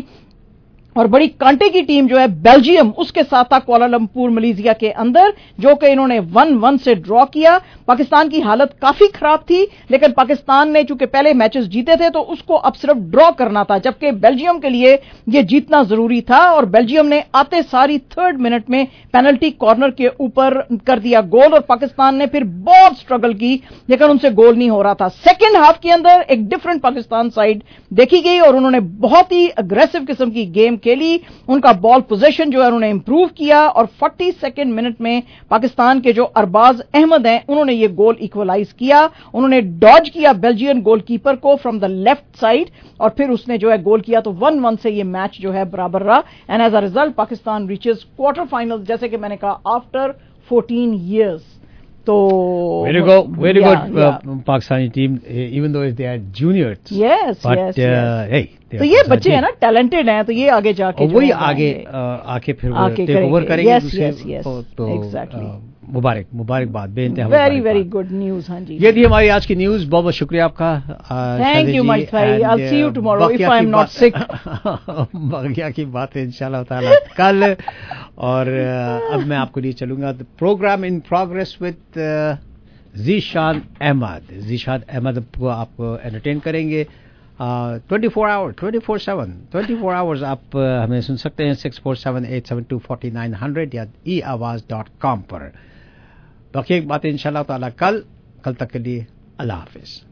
और बड़ी कांटे की टीम जो है बेल्जियम, उसके साथ था कुआलालंपुर मलेशिया के अंदर, जो कि इन्होंने 1-1 से ड्रॉ किया। पाकिस्तान की हालत काफी खराब थी, लेकिन पाकिस्तान ने चूंकि पहले मैचेस जीते थे तो उसको अब सिर्फ ड्रॉ करना था, जबकि बेल्जियम के लिए यह जीतना जरूरी था। और बेल्जियम ने आते सारी 3rd मिनट में पेनल्टी कॉर्नर के ऊपर कर दिया गोल, और पाकिस्तान ने फिर बहुत स्ट्रगल की, लेकिन उनसे गोल नहीं हो रहा था। सेकेंड हाफ के अंदर एक डिफरेंट पाकिस्तान साइड देखी गई, और उन्होंने बहुत ही अग्रेसिव किस्म की गेम खेली। उनका बॉल पोजीशन जो है उन्होंने इंप्रूव किया, और 42nd मिनट में पाकिस्तान के जो अरबाज अहमद हैं उन्होंने ये गोल इक्वलाइज किया। उन्होंने डॉज किया बेल्जियन गोलकीपर को फ्रॉम द लेफ्ट साइड, और फिर उसने जो है गोल किया, तो 1-1 से ये मैच जो है बराबर रहा। And as a result Pakistan reaches quarter final, जैसे कि मैंने कहा, आफ्टर 14 ईयर्स। तो very good Pakistani team, even though they are juniors. Yes, but yes. hey, तो ये बच्चे हैं ना, टैलेंटेड हैं, तो ये आगे जाके वही आगे आके फिर टेक ओवर करेंगे। yes, तो exactly. मुबारकबाद, बेइंतहा वेरी वेरी गुड न्यूज। हाँ जी, ये थी हमारी आज की न्यूज। बहुत बहुत शुक्रिया आपका। थैंक यू मच भाई। I will see you tomorrow if I am not sick. बाकिया की बातें इंशाल्लाह ताला कल। और अब मैं आपको लिए चलूंगा the program in progress with Zeeshan Ahmed. Zeeshan Ahmed को आपको एंटरटेन करेंगे 24 आवर्स आप हमें सुन सकते हैं 6478724900 या eawaz.com पर। बाकी एक बात इंशाल्लाह ताला कल तक के लिए अल्लाह हाफिज।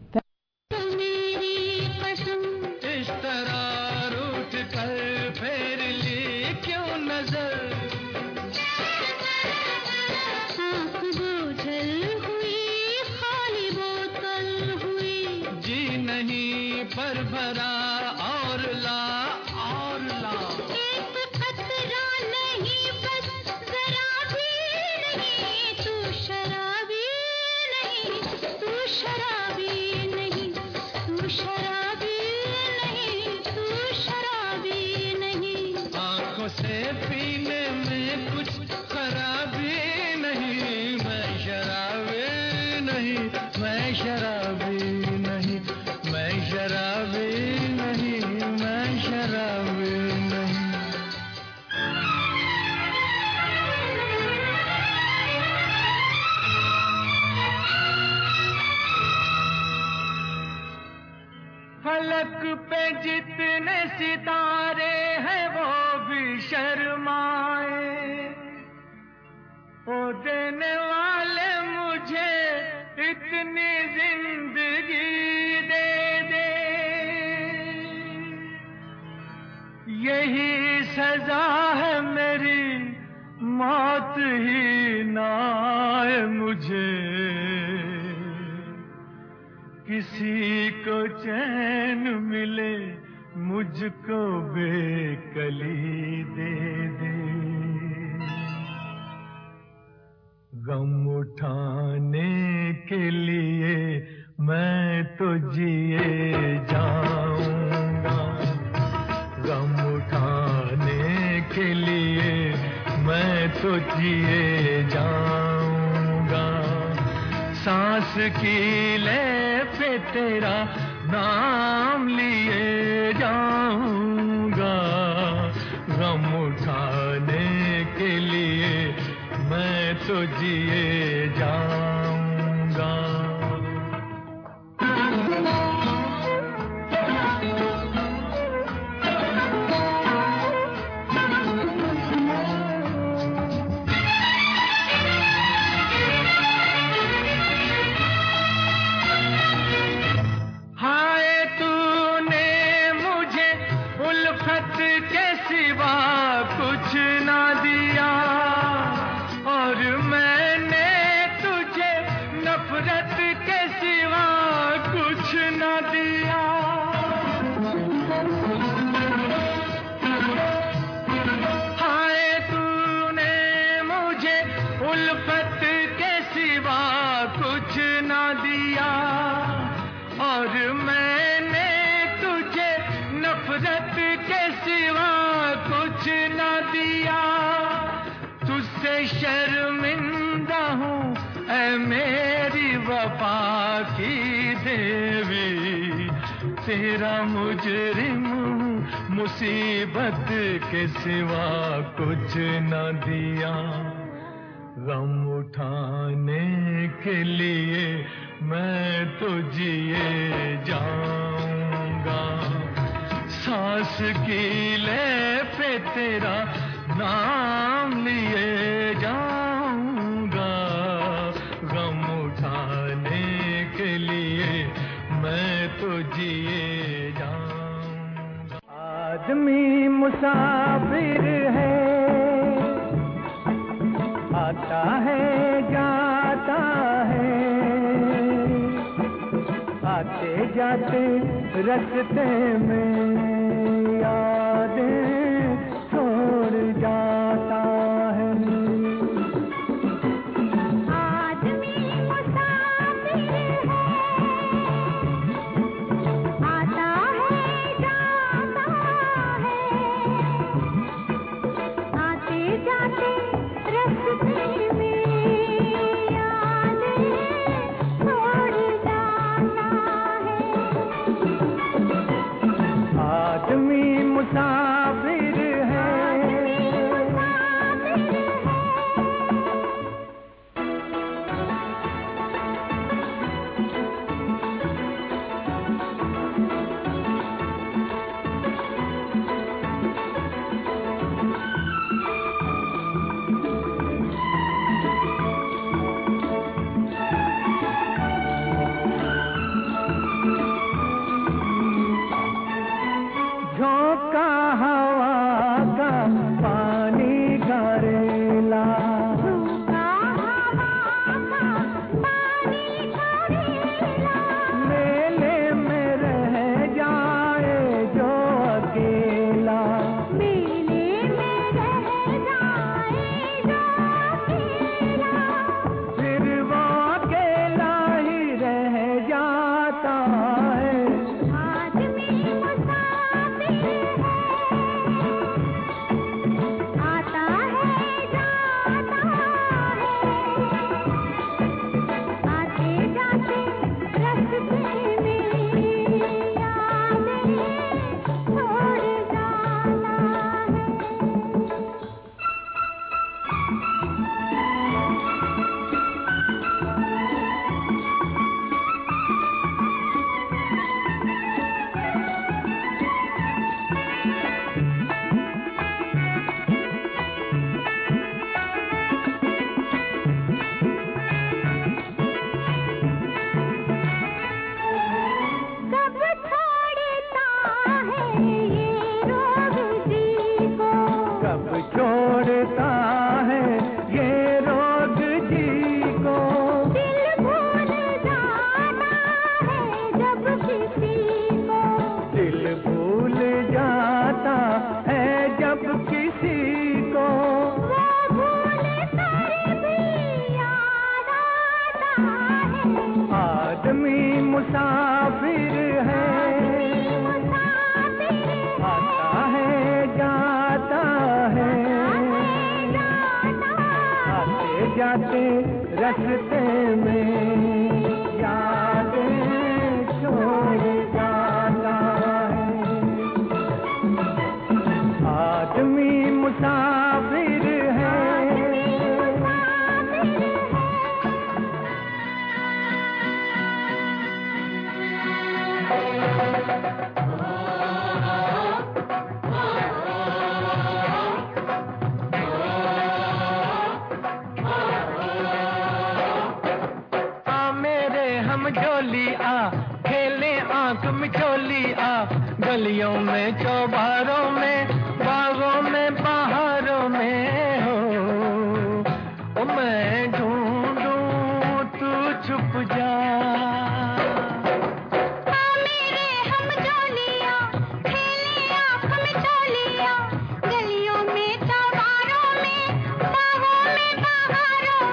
फलक पे जितने सितारे हैं वो भी शर्माए, ओ देने वाले मुझे इतनी जिंदगी दे दे, यही सजा है मेरी मौत ही ना आए मुझे, किसी को चैन मिले मुझको बेकली दे दे, गम उठाने के लिए मैं तो जिए जाऊंगा, गम उठाने के लिए मैं तो जिए जाऊंगा, सांस की ले पे तेरा नाम लिए जाऊंगा, गम उठाने के लिए मैं तो जिए जाऊंगा। उल्फत के सिवा कुछ ना दिया, और मैंने तुझे नफरत के सिवा कुछ ना दिया। तुझसे शर्मिंदा हूँ ऐ मेरी वफा की देवी, तेरा मुजरिम मुसीबत के सिवा कुछ न दिया। गम उठाने के लिए मैं तो जिए जाऊंगा, सांस की ले पे तेरा नाम लिए जाऊंगा। गम उठाने के लिए मैं तो जिए जाऊंगा। आदमी मुसाफिर है, आता है जाता है, आते जाते रास्ते में यादें छोड़ जाता है। आदमी मुसाफिर है, आता है जाता है, आते जाते रास्ते में यादें छोड़ जाता है। आदमी मुसाफिर है, झोंका हवा का पानी घरेला, मेले में रह जाए जो अकेला, मेले में रह जाए जो अकेला, फिर वो अकेला ही रह जाता है। आदमी मुसाफिर है, आता है जाता है, आते जाते रास्ते में यादें छोड़ जाता है। कब छोड़ता है ये रोग जी को, कब छोड़ता है ये रोग जी को, दिल भूल जाता है जब किसी को, दिल भूल जाता है जब किसी को, वो भूल कर भी याद आता है। आदमी मुसाफिर है, मुसाफिर आता है जाता है, आते जाते रास्ते में यादें छोड़ जाता है। आदमी मुसाफिर है, आ मेरे हम जोली आ, खेले आंख मिचोली आ, गलियों में चौबारों में बागों में बहारों में हो। ओ मैं ढूंढूं तू छुप जा। मेरे हम जोलिया, खेले आँख में चोलिया, गलियों में चौबारों में बाहों में बहारों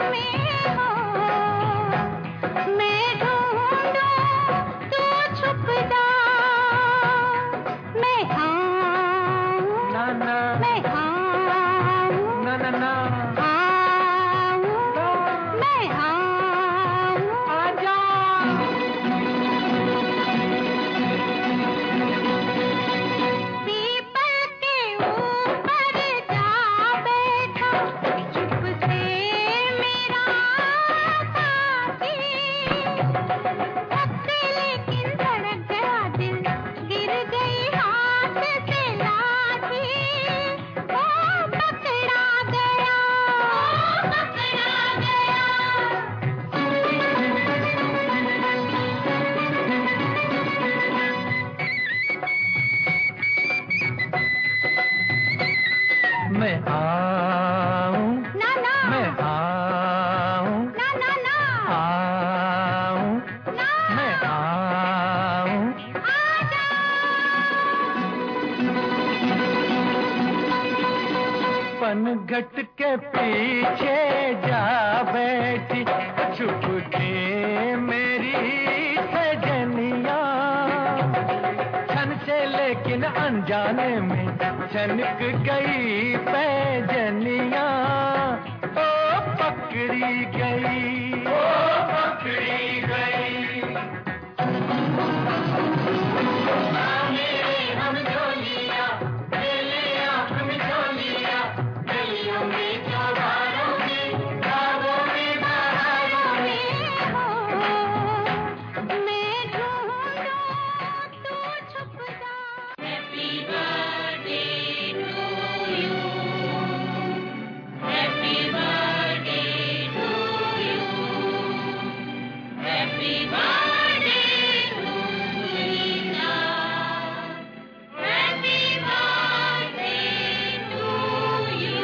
पीछे जा बैठी छुप के मेरी सजनिया, छन से लेकिन अनजाने में छनक गई पैजनिया, ओ पकड़ी गई, ओ पकड़ी गई। हम झोलिया खेले आँख में झोलिया, गलियों में चौबारों में बागों में बहारों में, मैं ढूंढूं तू छुप जा। Happy birthday to you. Happy birthday to you. Happy birthday to Lina. Happy birthday to you.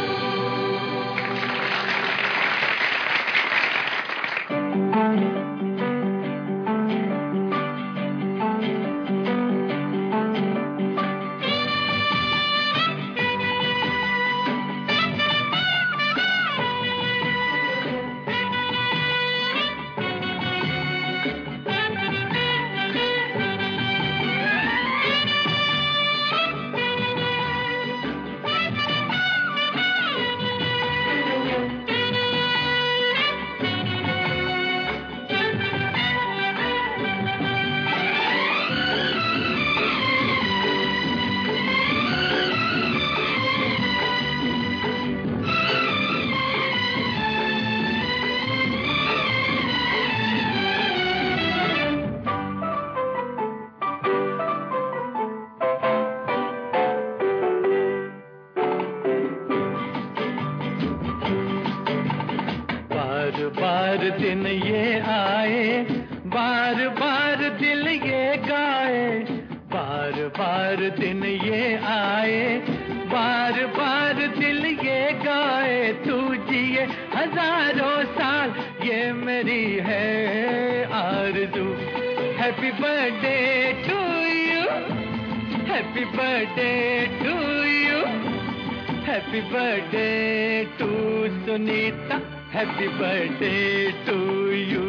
बार बार दिन ये आए, बार बार दिल ये गाए, बार बार दिन ये आए, बार बार दिल ये गाए, तू जिए हजारों साल ये मेरी है आरज़ू। Happy birthday to you, happy birthday to you, happy birthday to Sunita, happy birthday to you.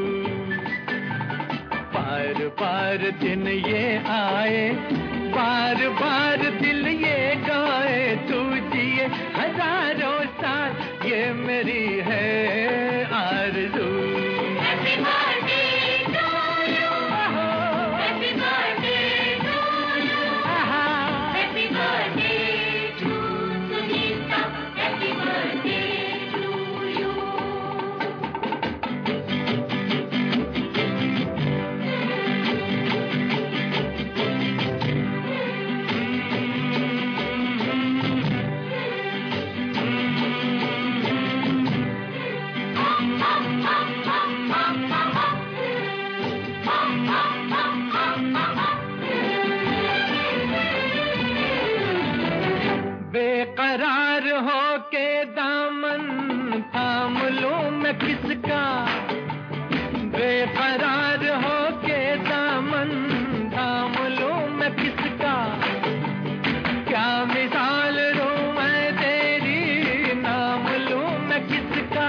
बार बार दिन ये आए, बार बार दिल ये गाए, तू जिए हजारों साल ये मेरी है आरज़ू। Happy birthday to you. Happy birthday to you. Happy birthday to Sunita. Happy birthday to you. बेकरार हो के दामन थाम लूं मैं किसका, बेकरार हो के दामन थाम लूं मैं किसका, क्या मिसाल दूं मैं तेरी नाम लूं मैं किसका।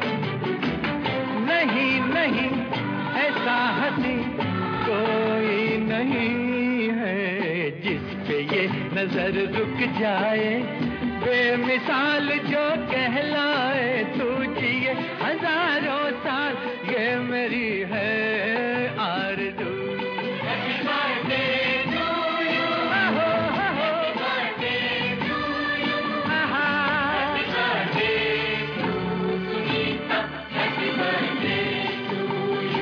नहीं नहीं ऐसा हंसी कोई नहीं है जिस पे ये नजर रुक जाए, बेमिसाल जो कहलाए, तू जिए हजारों साल ये मेरी है आरज़ू। Happy birthday to you, happy birthday to you, happy birthday to Sunita, happy birthday to you.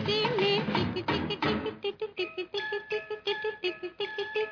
जी में टिक टिक टिक टिक टिक टिक टिक टिक टिक टिक टिक टिक।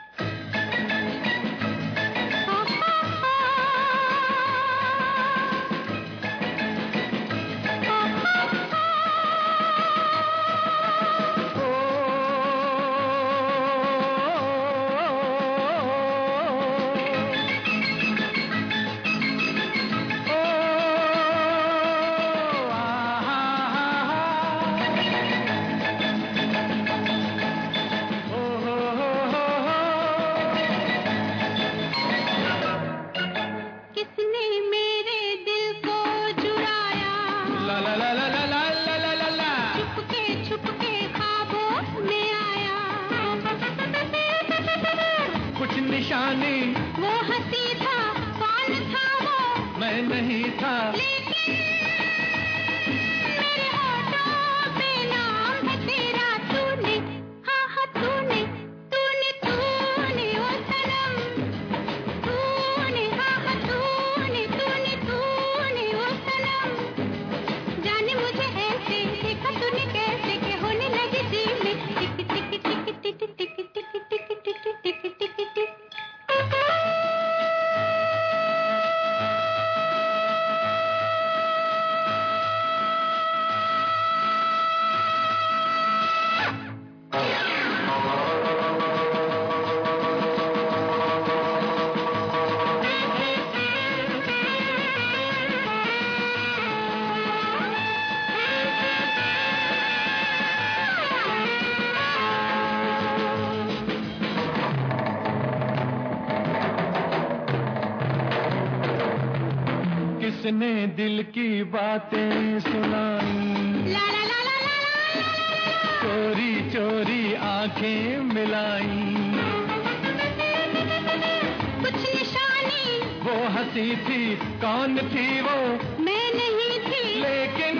किसने मेरे दिल को चुराया, ला ला ला ला ला ला ला ला ला ला। छुप के ख्वाबों में आया। कुछ निशानी वो हंसी था, कौन था वो, मैं नहीं था, लेकिन मेरे होठों पे नाम है तेरा। तूने, हाँ हाँ तूने, तूने तूने ओ सनम, तूने, हाँ हाँ तूने, तूने तूने ओ सनम। जाने मुझे ऐसे देखा तूने कैसे कि होने लगी जी में टिक टिक टिक टिक टिक टिक टिक टिक टिक टिक टिक टिक। किसने दिल की बातें सुनाई, ला ला ला ला ला ला। चोरी चोरी आंखें मिलाई, कुछ निशानी वो हंसी थी, कौन थी वो, मैं नहीं थी, लेकिन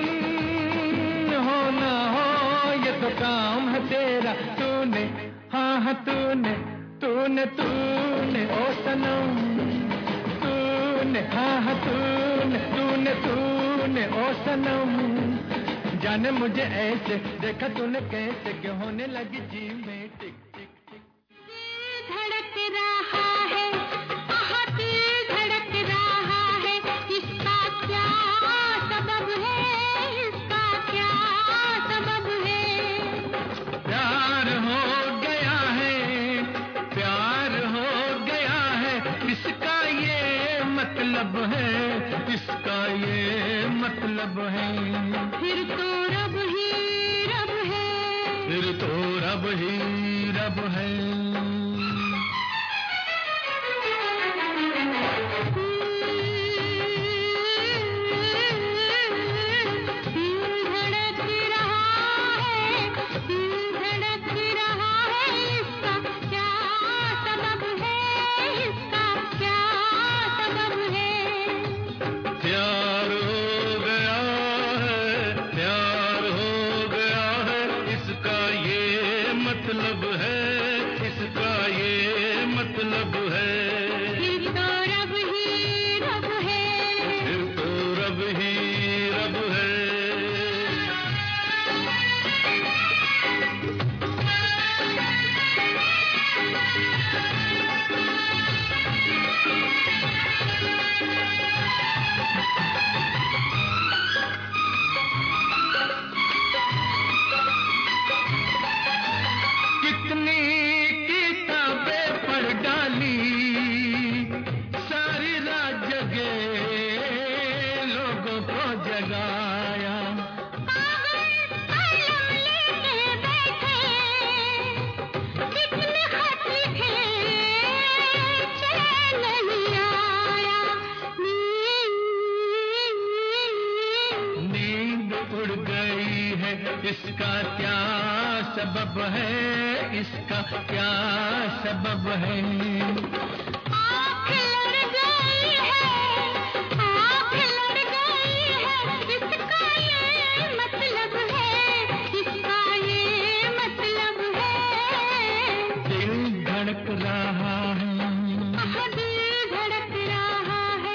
हो ना हो ये तो काम है तेरा। तूने, हाँ हाँ तूने, तूने तूने ओ सनम, तूने, हाँ हाँ तूने, तूने तूने ओ सनम। जाने मुझे ऐसे देखा तूने कैसे कि होने लगी जी में टिक टिक टिक। दिल धड़क रहा है, आहा दिल धड़क रहा है, इसका क्या सबब है, इसका क्या सबब है। प्यार हो गया है, प्यार हो गया है, इसका ये मतलब है, इसका ये मतलब है। फिर तो रब ही रब है, फिर तो रब ही रब है। दिल धड़क रहा है, दिल धड़क रहा है, इसका क्या सबब है, इसका क्या सबब है। प्यार हो गया है, प्यार हो गया है, इसका ये मतलब है, इसका ये मतलब है। फिर तो रब ही रब है, फिर तो रब ही रब है। कितनी किताबें पढ़ डाली, सारी रात जगे लोगों को जगाया। कागज कलम लेके बैठे, कितने खत लिखे, चैन नहीं आया। नींद उड़ गई है, इसका क्या सबब है, इसका क्या सबब है। आँख लड़ गई है, आँख लड़ गई है, इसका ये मतलब है, इसका ये मतलब है। दिल धड़क रहा है, आह, दिल धड़क रहा है।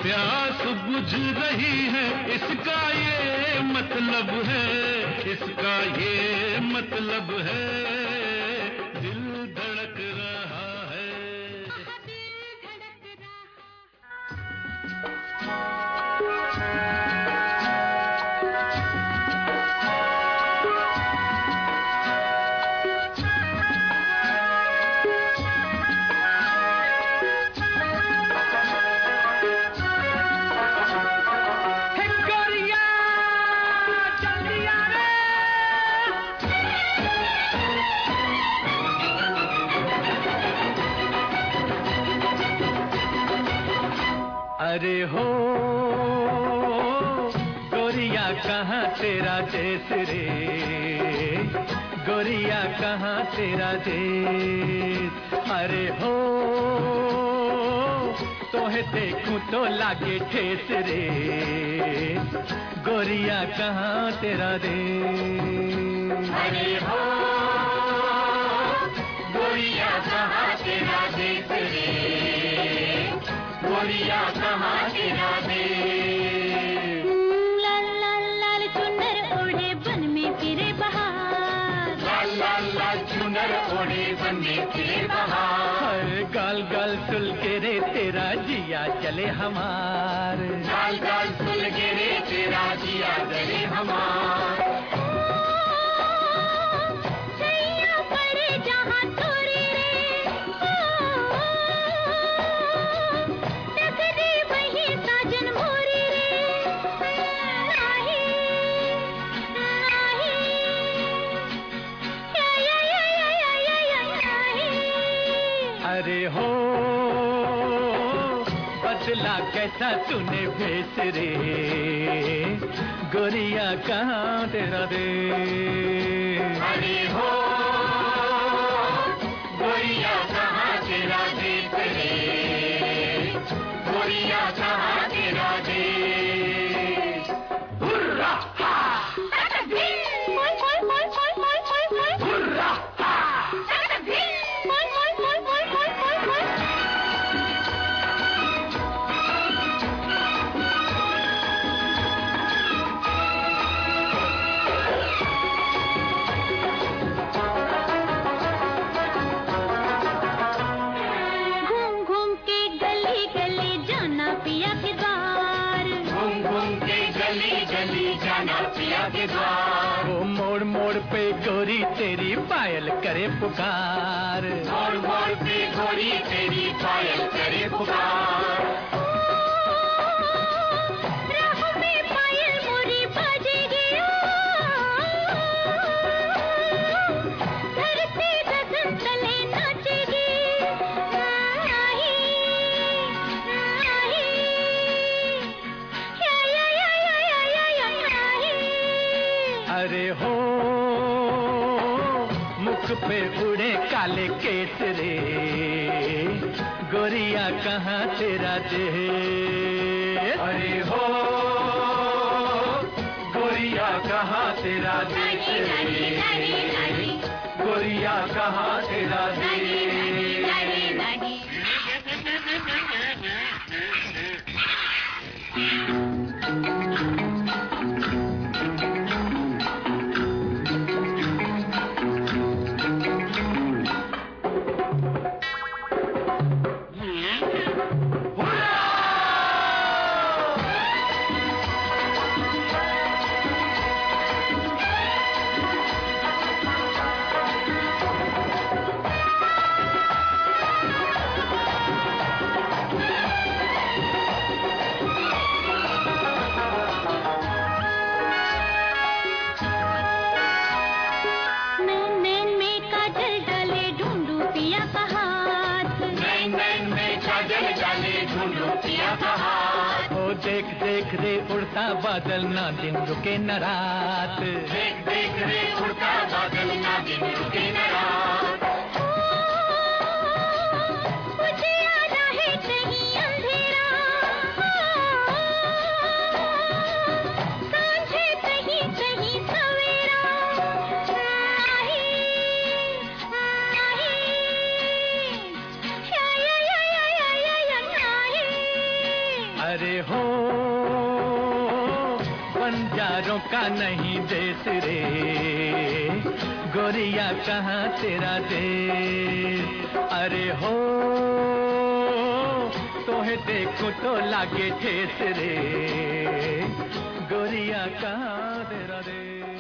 प्यास बुझ रही है, इसका ये मतलब है, इसका ये मतलब है, दिल धड़क रहा है। अरे हो गोरिया कहाँ तेरा देश रे, गोरिया कहाँ तेरा देश। अरे हो तोहे देखूं तो लागे ठेस रे, गोरिया कहाँ तेरा देश। अरे हो गोरिया कहाँ तेरा देश रे, गोरिया कहाँ तेरा देश। लाल लाल लाल चुनर ओढ़े बन में फिरे बहार, लाल लाल लाल चुनर ओढ़े बन में फिरे बहार। गाल गाल सुल के रे तेरा जिया चले हमार, गाल गाल सुल के रे तेरा जिया चले हमार। सैया पड़े जहाँ तोरे रे, टकरे वही साजन मोरे रे। नाही नाही या नाही। अरे हो बदला कैसा तूने भेस रे, गोरिया कहाँ तेरा देश। अरे हो गोरिया कहाँ तेरा देश रे, गोरिया कहाँ तेरा देश। हुर्रा हा, हुर्रा हा। घूम घूम के गली गली जाना पिया के द्वार, घूम घूम के गली गली जाना पिया के द्वार। वो मोड़ मोड़ पे गोरी तेरी पायल करे पुकार, मोड़ मोड़ पे गोरी तेरी पायल करे पुकार। राह में पायल मोरी बाजेगी, धरती गगन तले नाचेगी। नाही नाही या नाही। अरे हो मुख पे उड़े काले केस रे, गोरिया कहाँ तेरा देश। अरे हो गोरिया कहाँ तेरा देश रे, गोरिया कहाँ तेरा देश। नैन में काजल डाले ढूंढू पिया का हाथ, नैन नैन में काजल डाले ढूंढू पिया का हाथ। ओ देख देख रे उड़ता बादल, ना दिन रुके न रात। देख देख रे उड़ता बादल, ना दिन रुके न रात। मुझे आना है कहीं अंधेरा, सांझे कहीं कहीं सवेरा। नाही नाही या नाही। अरे हो बंजारों का नहीं देश रे, गोरिया कहाँ तेरा देश। अरे हो तोहे देखो तो लागे ठेस रे, गोरिया कहाँ तेरा देश।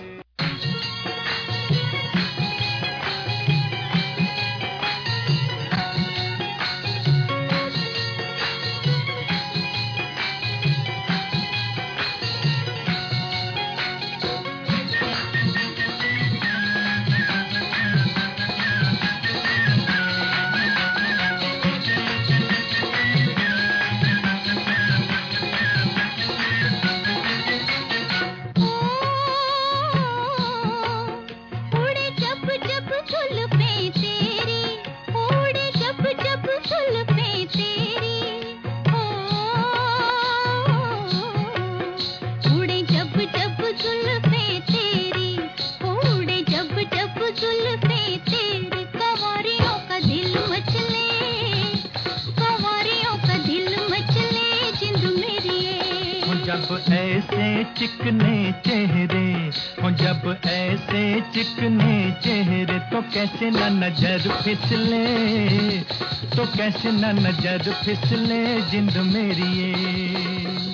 जब ऐसे चिकने चेहरे हो, जब ऐसे चिकने चेहरे तो कैसे न नजर फिसले, तो कैसे न नजर फिसले जिंद मेरी ये।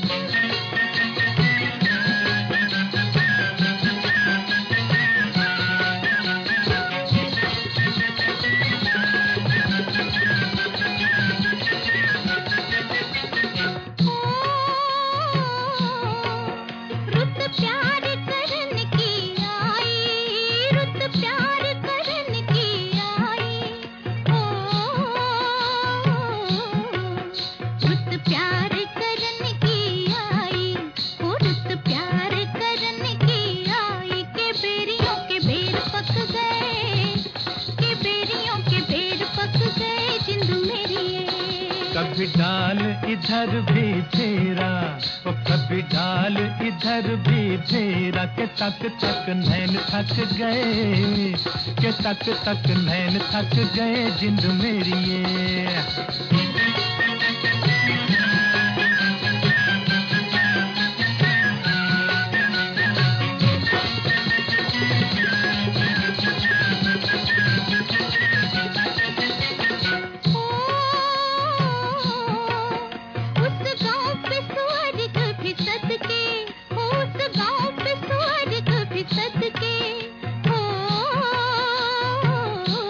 कभी डाल इधर भी फेरा, ओ कभी डाल इधर भी फेरा, के तक तक नैन थक गए, के तक तक नैन थक गए जिंद मेरी ये।